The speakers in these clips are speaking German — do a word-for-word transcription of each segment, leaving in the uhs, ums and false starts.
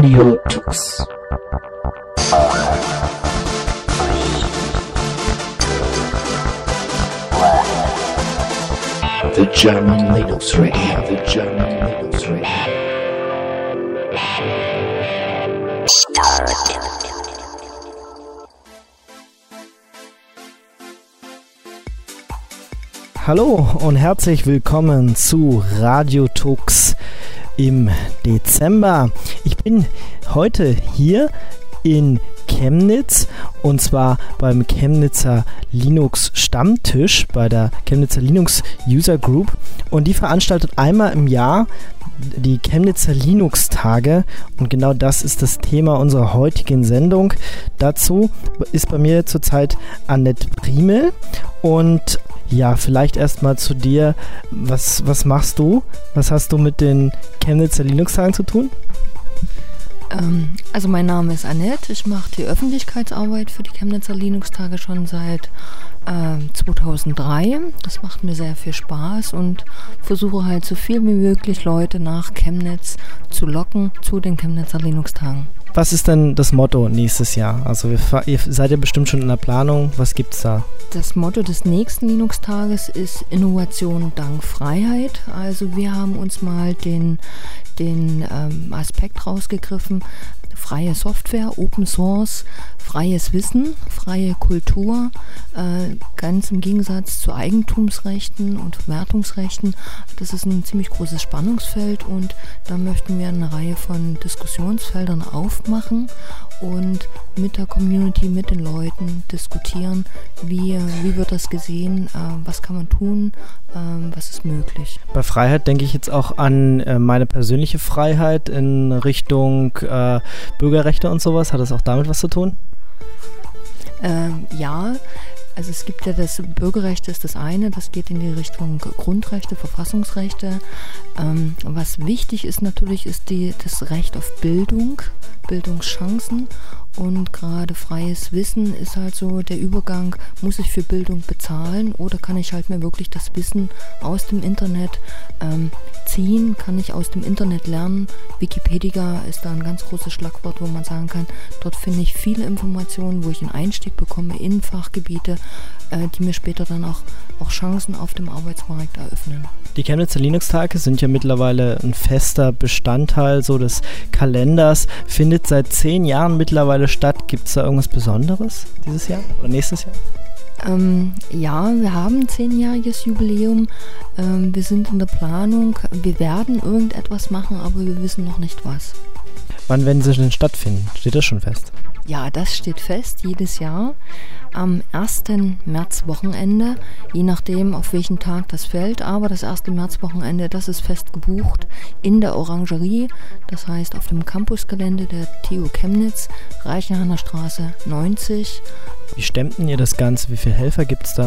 Radio Tux. The German Linux Radio, the German Linux Radio. Start. Hallo und herzlich willkommen zu Radio Tux im Dezember. Ich bin heute hier in Chemnitz und zwar beim Chemnitzer Linux Stammtisch bei der Chemnitzer Linux User Group, und die veranstaltet einmal im Jahr die Chemnitzer Linux Tage, und genau das ist das Thema unserer heutigen Sendung. Dazu ist bei mir zurzeit Annette Priemel, und ja, vielleicht erstmal zu dir. Was, was machst du? Was hast du mit den Chemnitzer Linux Tagen zu tun? Ähm, also mein Name ist Annette. Ich mache die Öffentlichkeitsarbeit für die Chemnitzer Linux Tage schon seit äh, zweitausenddrei. Das macht mir sehr viel Spaß und versuche halt so viel wie möglich Leute nach Chemnitz zu locken zu den Chemnitzer Linux Tagen. Was ist denn das Motto nächstes Jahr? Also wir, ihr seid ja bestimmt schon in der Planung. Was gibt's da? Das Motto des nächsten Linux-Tages ist Innovation dank Freiheit. Also wir haben uns mal den, den ähm, Aspekt rausgegriffen: freie Software, Open Source, freies Wissen, freie Kultur, äh, ganz im Gegensatz zu Eigentumsrechten und Verwertungsrechten. Das ist ein ziemlich großes Spannungsfeld, und da möchten wir eine Reihe von Diskussionsfeldern aufmachen und mit der Community, mit den Leuten diskutieren, wie, wie wird das gesehen, äh, was kann man tun, äh, was ist möglich. Bei Freiheit denke ich jetzt auch an äh, meine persönliche Freiheit in Richtung äh, Bürgerrechte und sowas. Hat das auch damit was zu tun? Ähm, ja, also es gibt ja das Bürgerrecht ist das eine, das geht in die Richtung Grundrechte, Verfassungsrechte. Ähm, was wichtig ist natürlich, ist die, das Recht auf Bildung, Bildungschancen, und gerade freies Wissen ist halt so der Übergang: muss ich für Bildung bezahlen oder kann ich halt mir wirklich das Wissen aus dem Internet ähm, ziehen, kann ich aus dem Internet lernen. Wikipedia ist da ein ganz großes Schlagwort, wo man sagen kann, dort finde ich viele Informationen, wo ich einen Einstieg bekomme in Fachgebiete, äh, die mir später dann auch, auch Chancen auf dem Arbeitsmarkt eröffnen. Die Chemnitzer Linux Tage sind ja mittlerweile ein fester Bestandteil so des Kalenders, findet seit zehn Jahren mittlerweile statt. Gibt es da irgendwas Besonderes dieses Jahr oder nächstes Jahr? Ähm, ja, wir haben ein zehnjähriges Jubiläum. Ähm, wir sind in der Planung. Wir werden irgendetwas machen, aber wir wissen noch nicht was. Wann werden sie denn stattfinden? Steht das schon fest? Ja, das steht fest, jedes Jahr am ersten Märzwochenende, je nachdem, auf welchen Tag das fällt. Aber das erste Märzwochenende, das ist fest gebucht in der Orangerie, das heißt auf dem Campusgelände der T U Chemnitz, Reichenhahner Straße neunzig. Wie stemmt denn ihr das Ganze? Wie viele Helfer gibt es da?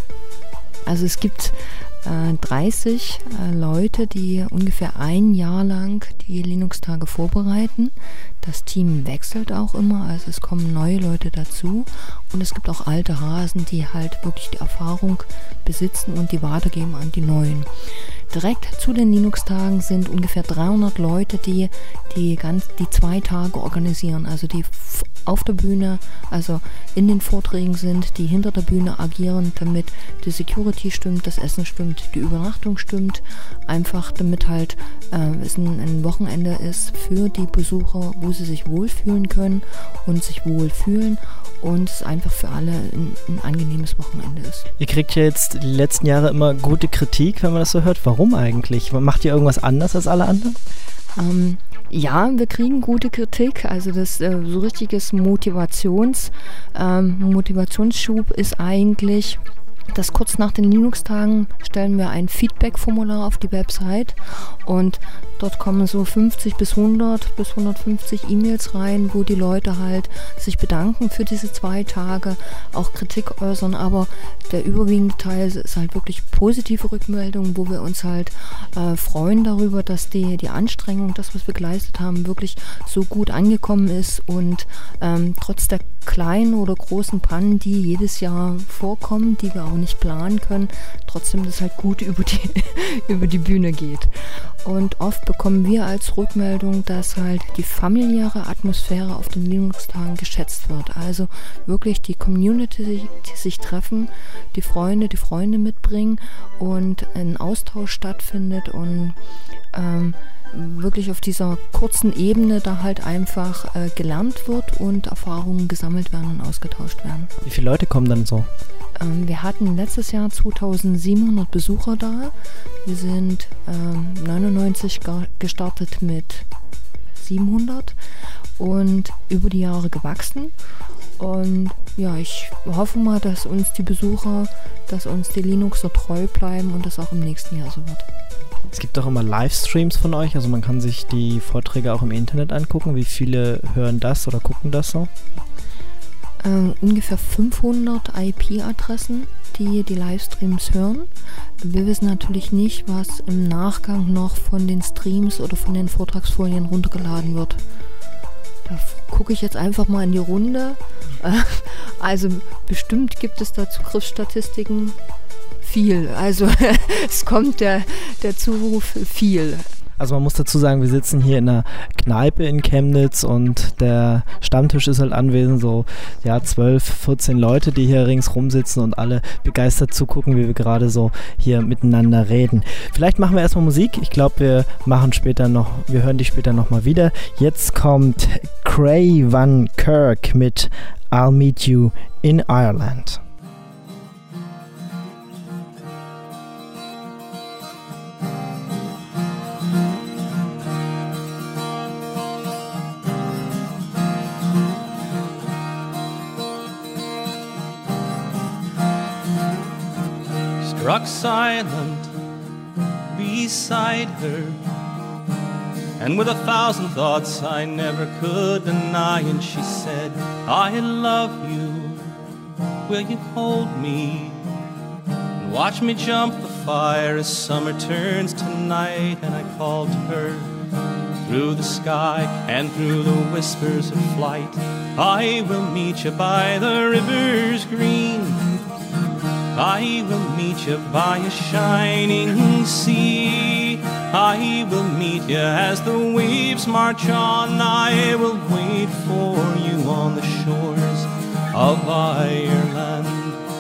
Also es gibt äh, dreißig äh, Leute, die ungefähr ein Jahr lang die Linux-Tage vorbereiten. Das Team wechselt auch immer, also es kommen neue Leute dazu, und es gibt auch alte Hasen, die halt wirklich die Erfahrung besitzen und die weitergeben an die Neuen. Direkt zu den Linux-Tagen sind ungefähr dreihundert Leute, die die, ganz, die zwei Tage organisieren, also die f- auf der Bühne, also in den Vorträgen sind, die hinter der Bühne agieren, damit die Security stimmt, das Essen stimmt, die Übernachtung stimmt, einfach damit halt äh, es ein, ein Wochenende ist für die Besucher, wo sie sich wohlfühlen können und sich wohlfühlen, und es einfach für alle ein, ein angenehmes Wochenende ist. Ihr kriegt ja jetzt die letzten Jahre immer gute Kritik, wenn man das so hört. Warum eigentlich? Macht ihr irgendwas anders als alle anderen? Ähm, ja, wir kriegen gute Kritik. Also das äh, so richtiges Motivations, ähm, Motivationsschub ist eigentlich, dass kurz nach den Linux-Tagen stellen wir ein Feedback-Formular auf die Website, und dort kommen so fünfzig bis hundert bis hundertfünfzig E-Mails rein, wo die Leute halt sich bedanken für diese zwei Tage, auch Kritik äußern, aber der überwiegende Teil ist halt wirklich positive Rückmeldungen, wo wir uns halt äh, freuen darüber, dass die, die Anstrengung, das, was wir geleistet haben, wirklich so gut angekommen ist, und ähm, trotz der kleinen oder großen Pannen, die jedes Jahr vorkommen, die wir auch nicht planen können, trotzdem das halt gut über die, über die Bühne geht. Und oft bekommen wir als Rückmeldung, dass halt die familiäre Atmosphäre auf den Linux-Tagen geschätzt wird. Also wirklich die Community, die, die sich treffen, die Freunde, die Freunde mitbringen und ein Austausch stattfindet und ähm, wirklich auf dieser kurzen Ebene da halt einfach äh, gelernt wird und Erfahrungen gesammelt werden und ausgetauscht werden. Wie viele Leute kommen dann so? Ähm, wir hatten letztes Jahr zweitausendsiebenhundert Besucher da. Wir sind ähm, neunundneunzig ge- gestartet mit siebenhundert und über die Jahre gewachsen. Und ja, ich hoffe mal, dass uns die Besucher, dass uns die Linuxer treu bleiben und das auch im nächsten Jahr so wird. Es gibt doch immer Livestreams von euch, also man kann sich die Vorträge auch im Internet angucken. Wie viele hören das oder gucken das so? Äh, ungefähr fünfhundert I P-Adressen, die die Livestreams hören. Wir wissen natürlich nicht, was im Nachgang noch von den Streams oder von den Vortragsfolien runtergeladen wird. Da gucke ich jetzt einfach mal in die Runde. Also bestimmt gibt es da Zugriffsstatistiken. Viel. Also es kommt der, der Zuruf viel. Also man muss dazu sagen, wir sitzen hier in einer Kneipe in Chemnitz und der Stammtisch ist halt anwesend, so ja zwölf, vierzehn Leute, die hier ringsrum sitzen und alle begeistert zugucken, wie wir gerade so hier miteinander reden. Vielleicht machen wir erstmal Musik. Ich glaube, wir machen später noch, wir hören die später nochmal wieder. Jetzt kommt Cray Van Kirk mit I'll Meet You in Ireland. Struck silent beside her, and with a thousand thoughts I never could deny, and she said, I love you, will you hold me and watch me jump the fire as summer turns to night? And I called to her through the sky and through the whispers of flight, I will meet you by the rivers green, I will meet you by a shining sea, I will meet you as the waves march on, I will wait for you on the shores of Ireland.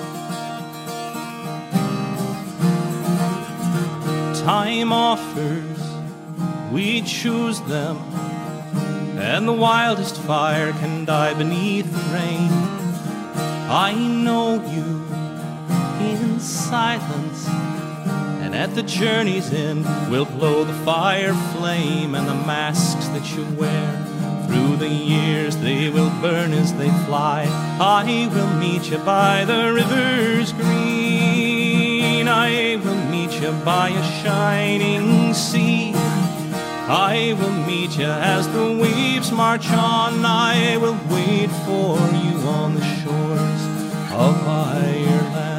Time offers, we choose them, and the wildest fire can die beneath the rain. I know you in silence, and at the journey's end will glow the fire flame, and the masks that you wear through the years, they will burn as they fly. I will meet you by the rivers green, I will meet you by a shining sea, I will meet you as the waves march on, I will wait for you on the shores of Ireland.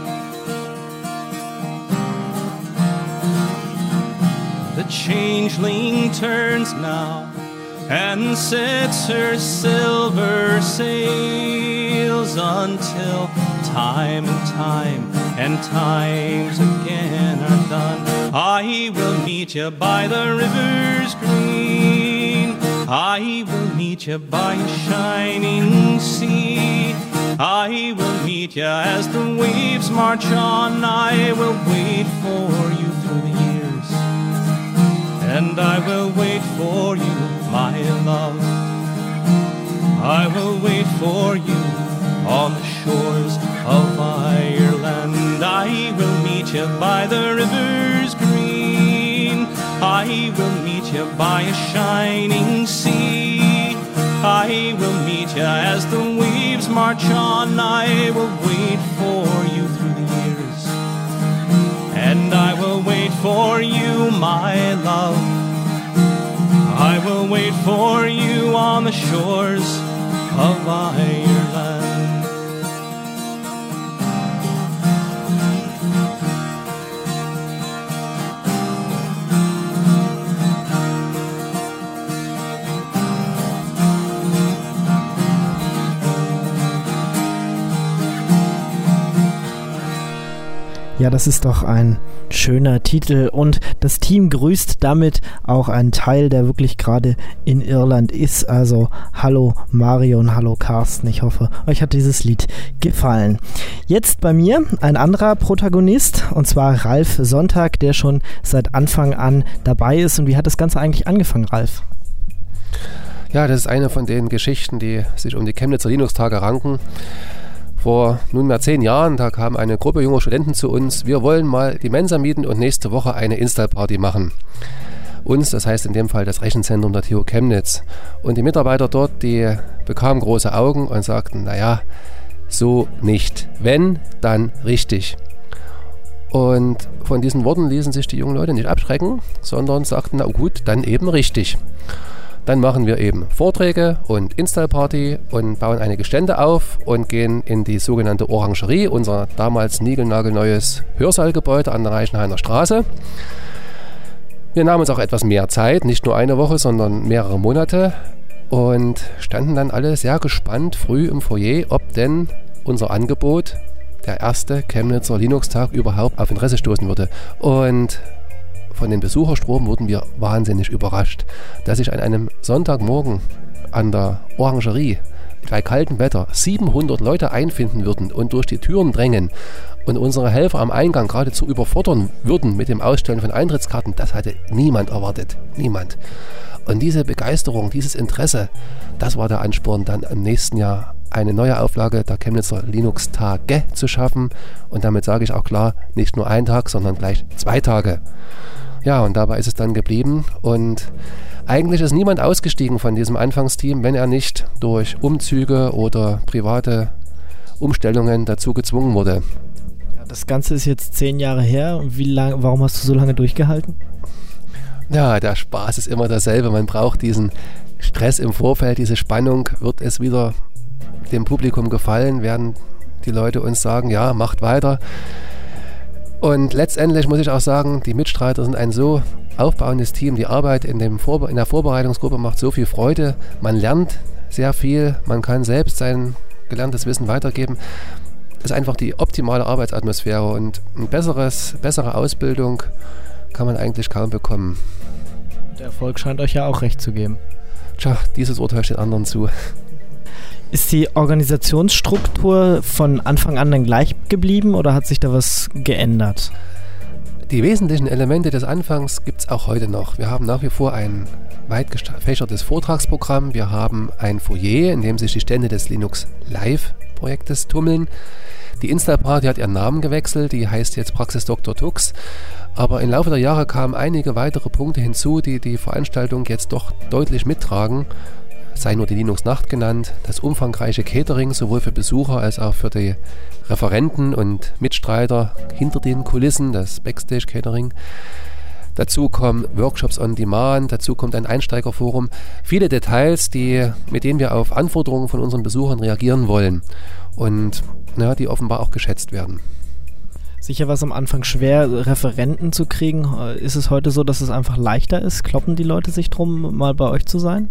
The changeling turns now and sets her silver sails until time and time and times again are done. I will meet you by the rivers green, I will meet you by a shining sea, I will meet you as the waves march on, I will wait for you through the years, and I will wait for you, my love. I will wait for you on the shores of Ireland. I will meet you by the rivers green, I will meet you by a shining sea, I will meet you as the waves march on, I will wait for you through the years, and I will wait for you, my love. I will wait for you on the shores of Ireland. Ja, das ist doch ein schöner Titel und das Team grüßt damit auch einen Teil, der wirklich gerade in Irland ist. Also hallo Mario und hallo Carsten. Ich hoffe, euch hat dieses Lied gefallen. Jetzt bei mir ein anderer Protagonist und zwar Ralf Sonntag, der schon seit Anfang an dabei ist. Und wie hat das Ganze eigentlich angefangen, Ralf? Ja, das ist eine von den Geschichten, die sich um die Chemnitzer Linux-Tage ranken. Vor nunmehr zehn Jahren, da kam eine Gruppe junger Studenten zu uns. Wir wollen mal die Mensa mieten und nächste Woche eine Install-Party machen. Uns, das heißt in dem Fall das Rechenzentrum der T U Chemnitz. Und die Mitarbeiter dort, die bekamen große Augen und sagten, naja, so nicht. Wenn, dann richtig. Und von diesen Worten ließen sich die jungen Leute nicht abschrecken, sondern sagten, na gut, dann eben richtig. Dann machen wir eben Vorträge und Install-Party und bauen einige Stände auf und gehen in die sogenannte Orangerie, unser damals niegelnagelneues Hörsaalgebäude an der Reichenhainer Straße. Wir nahmen uns auch etwas mehr Zeit, nicht nur eine Woche, sondern mehrere Monate und standen dann alle sehr gespannt früh im Foyer, ob denn unser Angebot, der erste Chemnitzer Linux-Tag, überhaupt auf Interesse stoßen würde. Und von den Besucherstrom wurden wir wahnsinnig überrascht, dass sich an einem Sonntagmorgen an der Orangerie bei kaltem Wetter siebenhundert Leute einfinden würden und durch die Türen drängen und unsere Helfer am Eingang geradezu überfordern würden mit dem Ausstellen von Eintrittskarten. Das hatte niemand erwartet. Niemand. Und diese Begeisterung, dieses Interesse, das war der Ansporn, dann im nächsten Jahr eine neue Auflage der Chemnitzer Linux-Tage zu schaffen. Und damit sage ich auch klar, nicht nur ein Tag, sondern gleich zwei Tage. Ja, und dabei ist es dann geblieben. Und eigentlich ist niemand ausgestiegen von diesem Anfangsteam, wenn er nicht durch Umzüge oder private Umstellungen dazu gezwungen wurde. Ja, das Ganze ist jetzt zehn Jahre her. Und wie lang, warum hast du so lange durchgehalten? Ja, der Spaß ist immer derselbe. Man braucht diesen Stress im Vorfeld, diese Spannung. Wird es wieder dem Publikum gefallen? Werden die Leute uns sagen, ja, macht weiter? Und letztendlich muss ich auch sagen, die Mitstreiter sind ein so aufbauendes Team. Die Arbeit in, dem Vorbe- in der Vorbereitungsgruppe macht so viel Freude. Man lernt sehr viel. Man kann selbst sein gelerntes Wissen weitergeben. Das ist einfach die optimale Arbeitsatmosphäre und ein besseres, bessere Ausbildung kann man eigentlich kaum bekommen. Der Erfolg scheint euch ja auch recht zu geben. Tja, dieses Urteil steht anderen zu. Ist die Organisationsstruktur von Anfang an dann gleich geblieben oder hat sich da was geändert? Die wesentlichen Elemente des Anfangs gibt es auch heute noch. Wir haben nach wie vor ein weit gefächertes Vortragsprogramm. Wir haben ein Foyer, in dem sich die Stände des Linux Live-Projektes tummeln. Die Install-Party hat ihren Namen gewechselt, die heißt jetzt Praxis Doktor Tux. Aber im Laufe der Jahre kamen einige weitere Punkte hinzu, die die Veranstaltung jetzt doch deutlich mittragen. Sei nur die Linux-Nacht genannt, das umfangreiche Catering sowohl für Besucher als auch für die Referenten und Mitstreiter hinter den Kulissen, das Backstage-Catering. Dazu kommen Workshops on Demand, dazu kommt ein Einsteigerforum. Viele Details, die, mit denen wir auf Anforderungen von unseren Besuchern reagieren wollen und ja, die offenbar auch geschätzt werden. Sicher war es am Anfang schwer, Referenten zu kriegen. Ist es heute so, dass es einfach leichter ist? Kloppen die Leute sich drum, mal bei euch zu sein?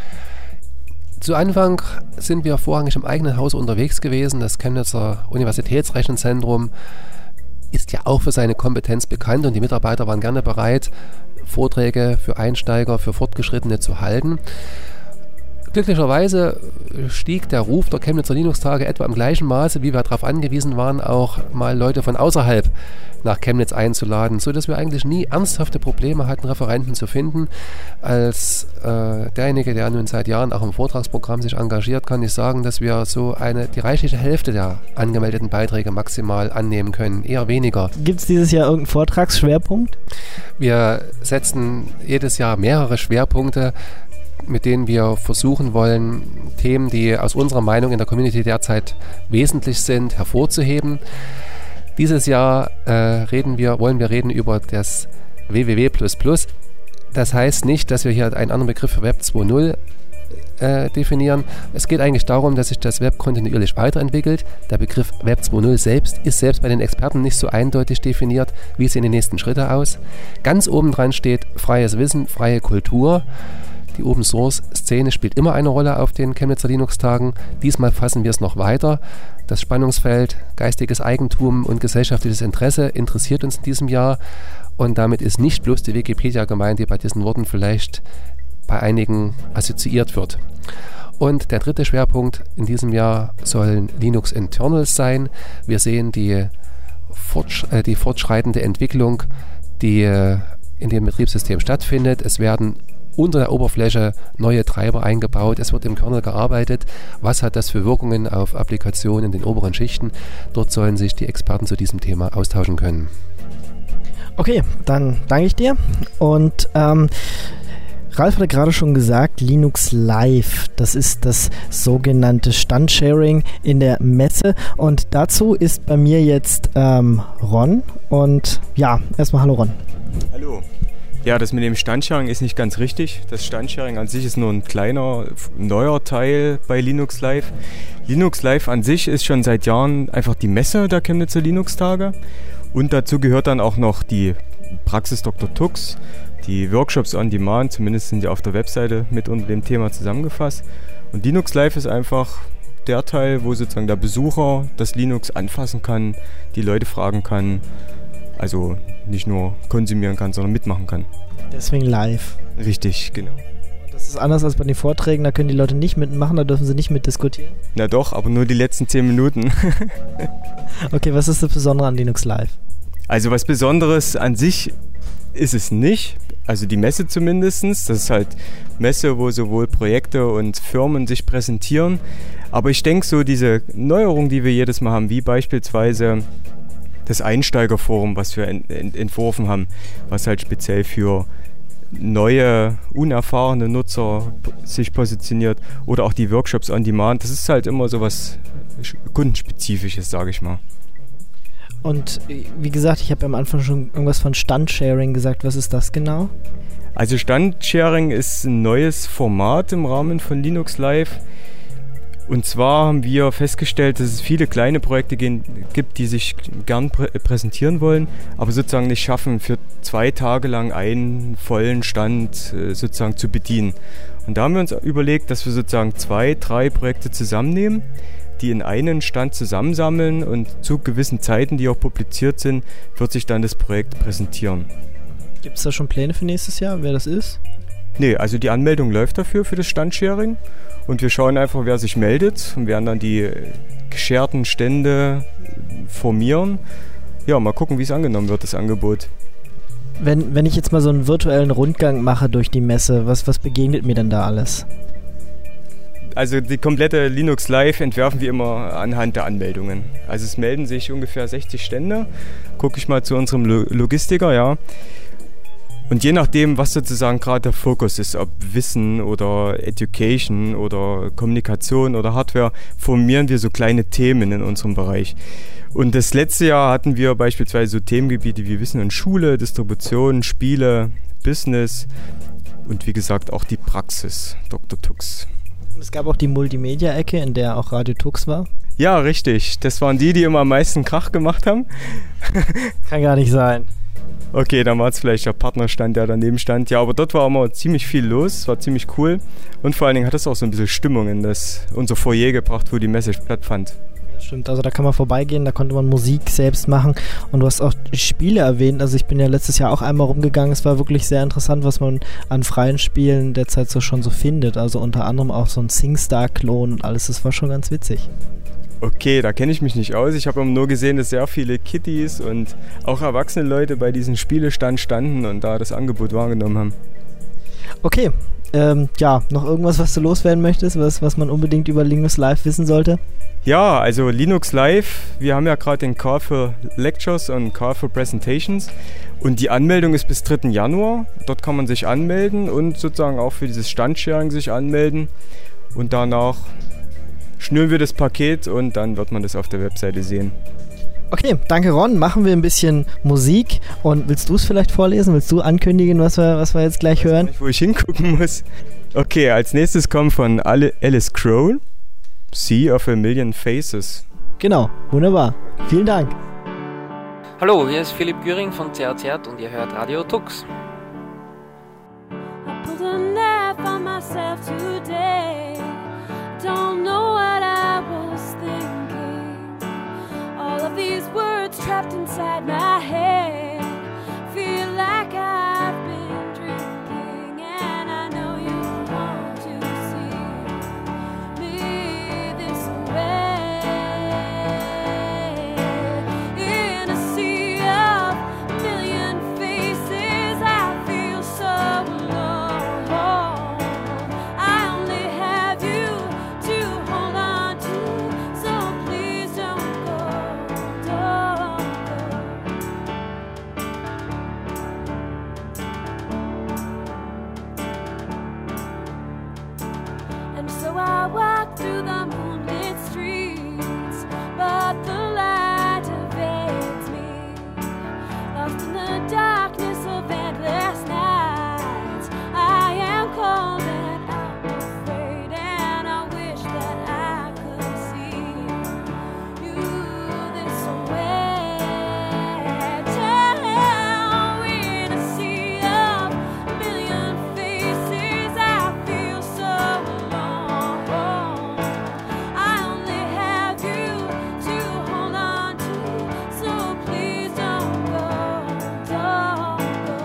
Zu Anfang sind wir vorrangig im eigenen Haus unterwegs gewesen. Das Chemnitzer Universitätsrechenzentrum ist ja auch für seine Kompetenz bekannt und die Mitarbeiter waren gerne bereit, Vorträge für Einsteiger, für Fortgeschrittene zu halten. Glücklicherweise stieg der Ruf der Chemnitzer Linux-Tage etwa im gleichen Maße, wie wir darauf angewiesen waren, auch mal Leute von außerhalb nach Chemnitz einzuladen, sodass wir eigentlich nie ernsthafte Probleme hatten, Referenten zu finden. Als äh, derjenige, der nun seit Jahren auch im Vortragsprogramm sich engagiert, kann ich sagen, dass wir so eine die reichliche Hälfte der angemeldeten Beiträge maximal annehmen können, eher weniger. Gibt es dieses Jahr irgendeinen Vortragsschwerpunkt? Wir setzen jedes Jahr mehrere Schwerpunkte, mit denen wir versuchen wollen, Themen, die aus unserer Meinung in der Community derzeit wesentlich sind, hervorzuheben. Dieses Jahr äh, reden wir, wollen wir reden über das W W W plus plus. Das heißt nicht, dass wir hier einen anderen Begriff für Web zwei Punkt null äh, definieren. Es geht eigentlich darum, dass sich das Web kontinuierlich weiterentwickelt. Der Begriff Web zwei Punkt null selbst ist selbst bei den Experten nicht so eindeutig definiert. Wie sehen die nächsten Schritte aus? Ganz oben dran steht freies Wissen, freie Kultur. Die Open-Source-Szene spielt immer eine Rolle auf den Chemnitzer Linux-Tagen. Diesmal fassen wir es noch weiter. Das Spannungsfeld geistiges Eigentum und gesellschaftliches Interesse interessiert uns in diesem Jahr. Und damit ist nicht bloß die Wikipedia gemeint, die bei diesen Worten vielleicht bei einigen assoziiert wird. Und der dritte Schwerpunkt in diesem Jahr sollen Linux-Internals sein. Wir sehen die, fortsch- äh, die fortschreitende Entwicklung, die äh, in dem Betriebssystem stattfindet. Es werden unter der Oberfläche neue Treiber eingebaut, es wird im Kernel gearbeitet. Was hat das für Wirkungen auf Applikationen in den oberen Schichten? Dort sollen sich die Experten zu diesem Thema austauschen können. Okay, dann danke ich dir. Und ähm, Ralf hatte gerade schon gesagt, Linux Live, das ist das sogenannte Standsharing in der Messe. Und dazu ist bei mir jetzt ähm, Ron. Und ja, erstmal hallo Ron. Hallo. Ja, das mit dem Standsharing ist nicht ganz richtig. Das Standsharing an sich ist nur ein kleiner, neuer Teil bei Linux Live. Linux Live an sich ist schon seit Jahren einfach die Messe der Chemnitzer Linux-Tage. Und dazu gehört dann auch noch die Praxis Doktor Tux, die Workshops on Demand, zumindest sind die auf der Webseite mit unter dem Thema zusammengefasst. Und Linux Live ist einfach der Teil, wo sozusagen der Besucher das Linux anfassen kann, die Leute fragen kann, also nicht nur konsumieren kann, sondern mitmachen kann. Deswegen live. Richtig, genau. Und das ist anders als bei den Vorträgen, da können die Leute nicht mitmachen, da dürfen sie nicht mitdiskutieren? Na doch, aber nur die letzten zehn Minuten. Okay, was ist das Besondere an Linux Live? Also was Besonderes an sich ist es nicht. Also die Messe zumindest. Das ist halt Messe, wo sowohl Projekte und Firmen sich präsentieren. Aber ich denke so, diese Neuerungen, die wir jedes Mal haben, wie beispielsweise das Einsteigerforum, was wir ent- ent- entworfen haben, was halt speziell für neue, unerfahrene Nutzer p- sich positioniert, oder auch die Workshops on Demand, das ist halt immer so was Kundenspezifisches, sage ich mal. Und wie gesagt, ich habe am Anfang schon irgendwas von Standsharing gesagt. Was ist das genau? Also Standsharing ist ein neues Format im Rahmen von Linux Live. Und zwar haben wir festgestellt, dass es viele kleine Projekte gehen, gibt, die sich gern prä- präsentieren wollen, aber sozusagen nicht schaffen, für zwei Tage lang einen vollen Stand äh, sozusagen zu bedienen. Und da haben wir uns überlegt, dass wir sozusagen zwei, drei Projekte zusammennehmen, die in einen Stand zusammensammeln, und zu gewissen Zeiten, die auch publiziert sind, wird sich dann das Projekt präsentieren. Gibt es da schon Pläne für nächstes Jahr, wer das ist? Nee, also die Anmeldung läuft dafür, für das Standsharing. Und wir schauen einfach, wer sich meldet, und werden dann die gesharten Stände formieren. Ja, mal gucken, wie es angenommen wird, das Angebot. Wenn, wenn ich jetzt mal so einen virtuellen Rundgang mache durch die Messe, was, was begegnet mir denn da alles? Also die komplette Linux Live entwerfen wir immer anhand der Anmeldungen. Also es melden sich ungefähr sechzig Stände. Gucke ich mal zu unserem Lo- Logistiker, ja. Und je nachdem, was sozusagen gerade der Fokus ist, ob Wissen oder Education oder Kommunikation oder Hardware, formieren wir so kleine Themen in unserem Bereich. Und das letzte Jahr hatten wir beispielsweise so Themengebiete wie Wissen und Schule, Distribution, Spiele, Business und wie gesagt auch die Praxis, Doktor Tux. Es gab auch die Multimedia-Ecke, in der auch Radio Tux war. Ja, richtig. Das waren die, die immer am meisten Krach gemacht haben. Kann gar nicht sein. Okay, dann war es vielleicht der Partnerstand, der daneben stand. Ja, aber dort war immer ziemlich viel los, es war ziemlich cool. Und vor allen Dingen hat es auch so ein bisschen Stimmung in das, unser Foyer gebracht, wo die Messe stattfand. Stimmt, also da kann man vorbeigehen, da konnte man Musik selbst machen. Und du hast auch Spiele erwähnt, also ich bin ja letztes Jahr auch einmal rumgegangen. Es war wirklich sehr interessant, was man an freien Spielen derzeit so schon so findet. Also unter anderem auch so ein SingStar-Klon und alles, das war schon ganz witzig. Okay, da kenne ich mich nicht aus. Ich habe nur gesehen, dass sehr viele Kiddies und auch erwachsene Leute bei diesem Spielestand standen und da das Angebot wahrgenommen haben. Okay, ähm, ja, noch irgendwas, was du loswerden möchtest, was, was man unbedingt über Linux Live wissen sollte? Ja, also Linux Live, wir haben ja gerade den Call für Lectures und Call für Presentations und die Anmeldung ist bis dritten Januar. Dort kann man sich anmelden und sozusagen auch für dieses Standsharing sich anmelden und danach schnüren wir das Paket und dann wird man das auf der Webseite sehen. Okay, danke Ron. Machen wir ein bisschen Musik. Und willst du es vielleicht vorlesen? Willst du ankündigen, was wir, was wir jetzt gleich hören? Ich weiß nicht, wo ich hingucken muss. Okay, als nächstes kommt von Alice Crowell Sea of a Million Faces. Genau, wunderbar. Vielen Dank. Hallo, hier ist Philipp Güring von Z R Z und ihr hört Radio Tux. I put a knife on my myself today. Don't know what I was thinking. All of these words trapped inside my head. Feel like I've been drinking, and I know you want to see me this way. In a sea of a million faces, I feel so alone. I only have you to hold on to, so please don't go, don't go. And so I walk through the moonlit streets, but the light evades me. Lost in the darkness of endless nights, I am cold and I'm afraid, and I wish that I could see you this way. Tell me in a sea of a million faces, I feel so alone. I only have you to hold on to, so please don't go, don't go.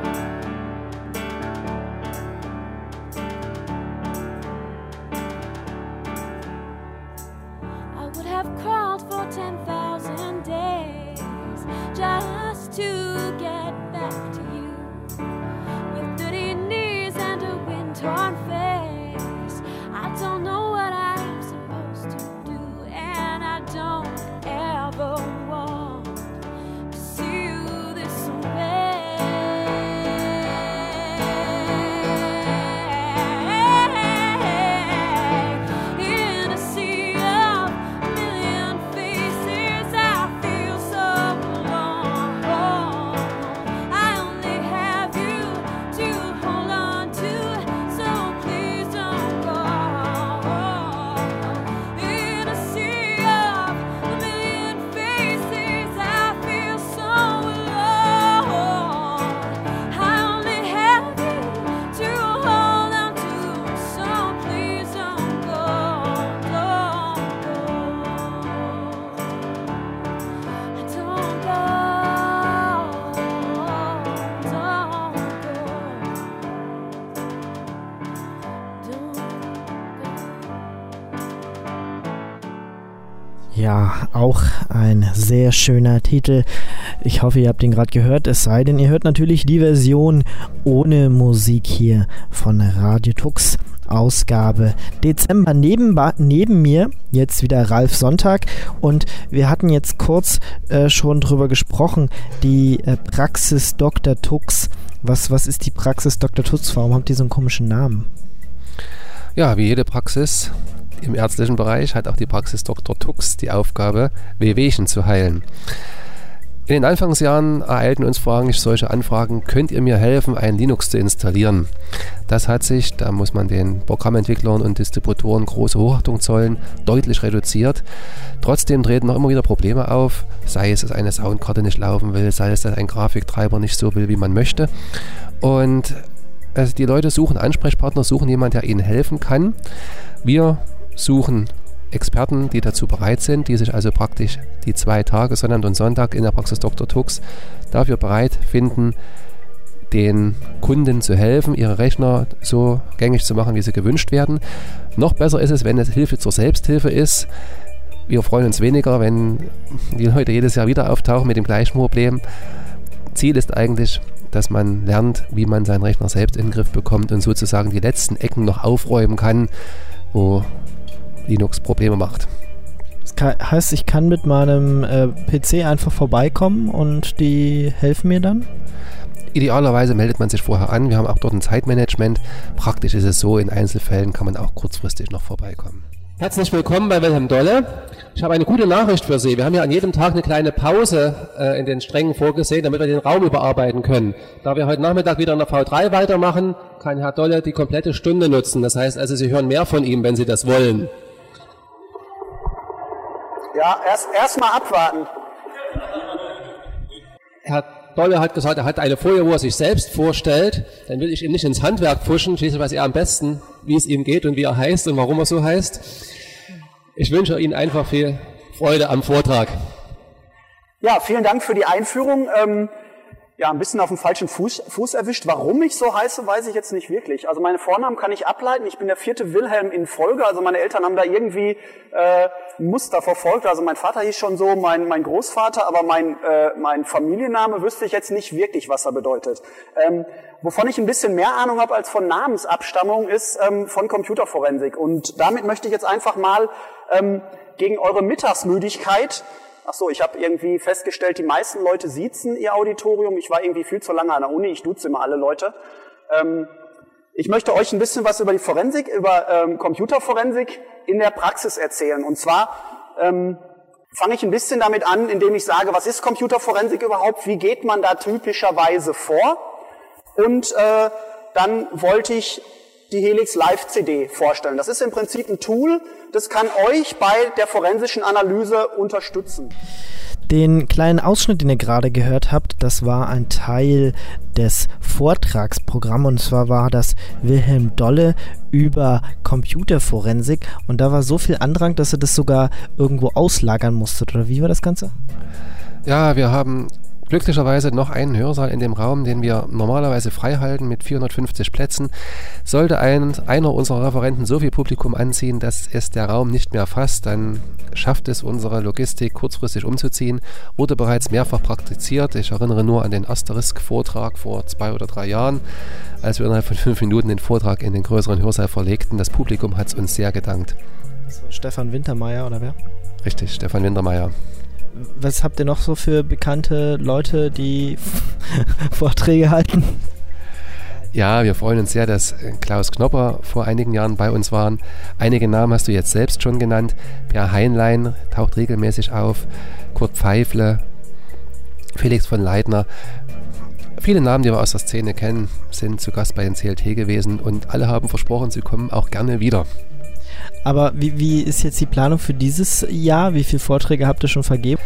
I would have crawled for ten thousand days just to get back to you. With dirty knees and a wind-torn face, I don't know what I'm supposed to do, and I don't ever want to see you this way. In a sea of a million faces, I feel so alone. I only have you to hold on to, so please don't go. In a sea of a million faces, I feel so alone. I only have you to hold on to, so please don't go, don't go. Don't go, don't go, don't go. Ja, auch ein sehr schöner Titel. Ich hoffe, ihr habt ihn gerade gehört. Es sei denn, ihr hört natürlich die Version ohne Musik hier von Radio Tux. Ausgabe Dezember. Neben, neben mir jetzt wieder Ralf Sonntag, und wir hatten jetzt kurz äh, schon drüber gesprochen, die äh, Praxis Doktor Tux. Was, was ist die Praxis Doktor Tux? Warum habt ihr so einen komischen Namen? Ja, wie jede Praxis im ärztlichen Bereich hat auch die Praxis Doktor Tux die Aufgabe, Wehwehchen zu heilen. In den Anfangsjahren ereilten uns vorrangig solche Anfragen: Könnt ihr mir helfen, ein Linux zu installieren? Das hat sich, da muss man den Programmentwicklern und Distributoren große Hochachtung zollen, deutlich reduziert. Trotzdem treten noch immer wieder Probleme auf, sei es, dass eine Soundkarte nicht laufen will, sei es, dass ein Grafiktreiber nicht so will, wie man möchte. Und also die Leute suchen Ansprechpartner, suchen jemanden, der ihnen helfen kann. Wir suchen Experten, die dazu bereit sind, die sich also praktisch die zwei Tage, Sonntag und Sonntag in der Praxis Doktor Tux dafür bereit finden, den Kunden zu helfen, ihre Rechner so gängig zu machen, wie sie gewünscht werden. Noch besser ist es, wenn es Hilfe zur Selbsthilfe ist. Wir freuen uns weniger, wenn die Leute jedes Jahr wieder auftauchen mit dem gleichen Problem. Ziel ist eigentlich, dass man lernt, wie man seinen Rechner selbst in den Griff bekommt und sozusagen die letzten Ecken noch aufräumen kann, wo Linux Probleme macht. Das kann, heißt, ich kann mit meinem äh, P C einfach vorbeikommen und die helfen mir dann? Idealerweise meldet man sich vorher an. Wir haben auch dort ein Zeitmanagement. Praktisch ist es so, in Einzelfällen kann man auch kurzfristig noch vorbeikommen. Herzlich willkommen bei Wilhelm Dolle. Ich habe eine gute Nachricht für Sie. Wir haben ja an jedem Tag eine kleine Pause äh, in den Strängen vorgesehen, damit wir den Raum überarbeiten können. Da wir heute Nachmittag wieder in der V drei weitermachen, kann Herr Dolle die komplette Stunde nutzen. Das heißt also, Sie hören mehr von ihm, wenn Sie das wollen. Ja, erst erst mal abwarten. Herr Dolle hat gesagt, er hat eine Folie, wo er sich selbst vorstellt. Dann will ich ihm nicht ins Handwerk pfuschen. Schließlich weiß er am besten, wie es ihm geht und wie er heißt und warum er so heißt. Ich wünsche Ihnen einfach viel Freude am Vortrag. Ja, vielen Dank für die Einführung. Ähm, ja, ein bisschen auf dem falschen Fuß, Fuß erwischt. Warum ich so heiße, weiß ich jetzt nicht wirklich. Also meine Vornamen kann ich ableiten. Ich bin der vierte Wilhelm in Folge. Also meine Eltern haben da irgendwie äh, ein Muster verfolgt. Also mein Vater hieß schon so, mein, mein Großvater, aber mein, äh, mein Familienname wüsste ich jetzt nicht wirklich, was er bedeutet. Ähm, wovon ich ein bisschen mehr Ahnung habe als von Namensabstammung, ist ähm, von Computerforensik. Und damit möchte ich jetzt einfach mal ähm, gegen eure Mittagsmüdigkeit. Ach so, ich habe irgendwie festgestellt, die meisten Leute siezen ihr Auditorium. Ich war irgendwie viel zu lange an der Uni, ich duze immer alle Leute. Ähm, ich möchte euch ein bisschen was über die Forensik, über ähm, Computerforensik in der Praxis erzählen. Und zwar ähm, fange ich ein bisschen damit an, indem ich sage, was ist Computerforensik überhaupt, wie geht man da typischerweise vor? Und äh, dann wollte ich die Helix Live C D vorstellen. Das ist im Prinzip ein Tool, das kann euch bei der forensischen Analyse unterstützen. Den kleinen Ausschnitt, den ihr gerade gehört habt, das war ein Teil des Vortragsprogramms, und zwar war das Wilhelm Dolle über Computerforensik, und da war so viel Andrang, dass ihr das sogar irgendwo auslagern musstet, oder wie war das Ganze? Ja, wir haben glücklicherweise noch einen Hörsaal in dem Raum, den wir normalerweise frei halten mit vierhundertfünfzig Plätzen. Sollte ein, einer unserer Referenten so viel Publikum anziehen, dass es der Raum nicht mehr fasst, dann schafft es unsere Logistik kurzfristig umzuziehen. Wurde bereits mehrfach praktiziert. Ich erinnere nur an den Asterisk-Vortrag vor zwei oder drei Jahren, als wir innerhalb von fünf Minuten den Vortrag in den größeren Hörsaal verlegten. Das Publikum hat es uns sehr gedankt. Das war Stefan Wintermeyer, oder wer? Richtig, Stefan Wintermeyer. Was habt ihr noch so für bekannte Leute, die Vorträge halten? Ja, wir freuen uns sehr, dass Klaus Knopper vor einigen Jahren bei uns waren. Einige Namen hast du jetzt selbst schon genannt. Per Heinlein taucht regelmäßig auf. Kurt Pfeifle, Felix von Leitner. Viele Namen, die wir aus der Szene kennen, sind zu Gast bei den C L T gewesen, und alle haben versprochen, sie kommen auch gerne wieder. Aber wie, wie ist jetzt die Planung für dieses Jahr? Wie viele Vorträge habt ihr schon vergeben?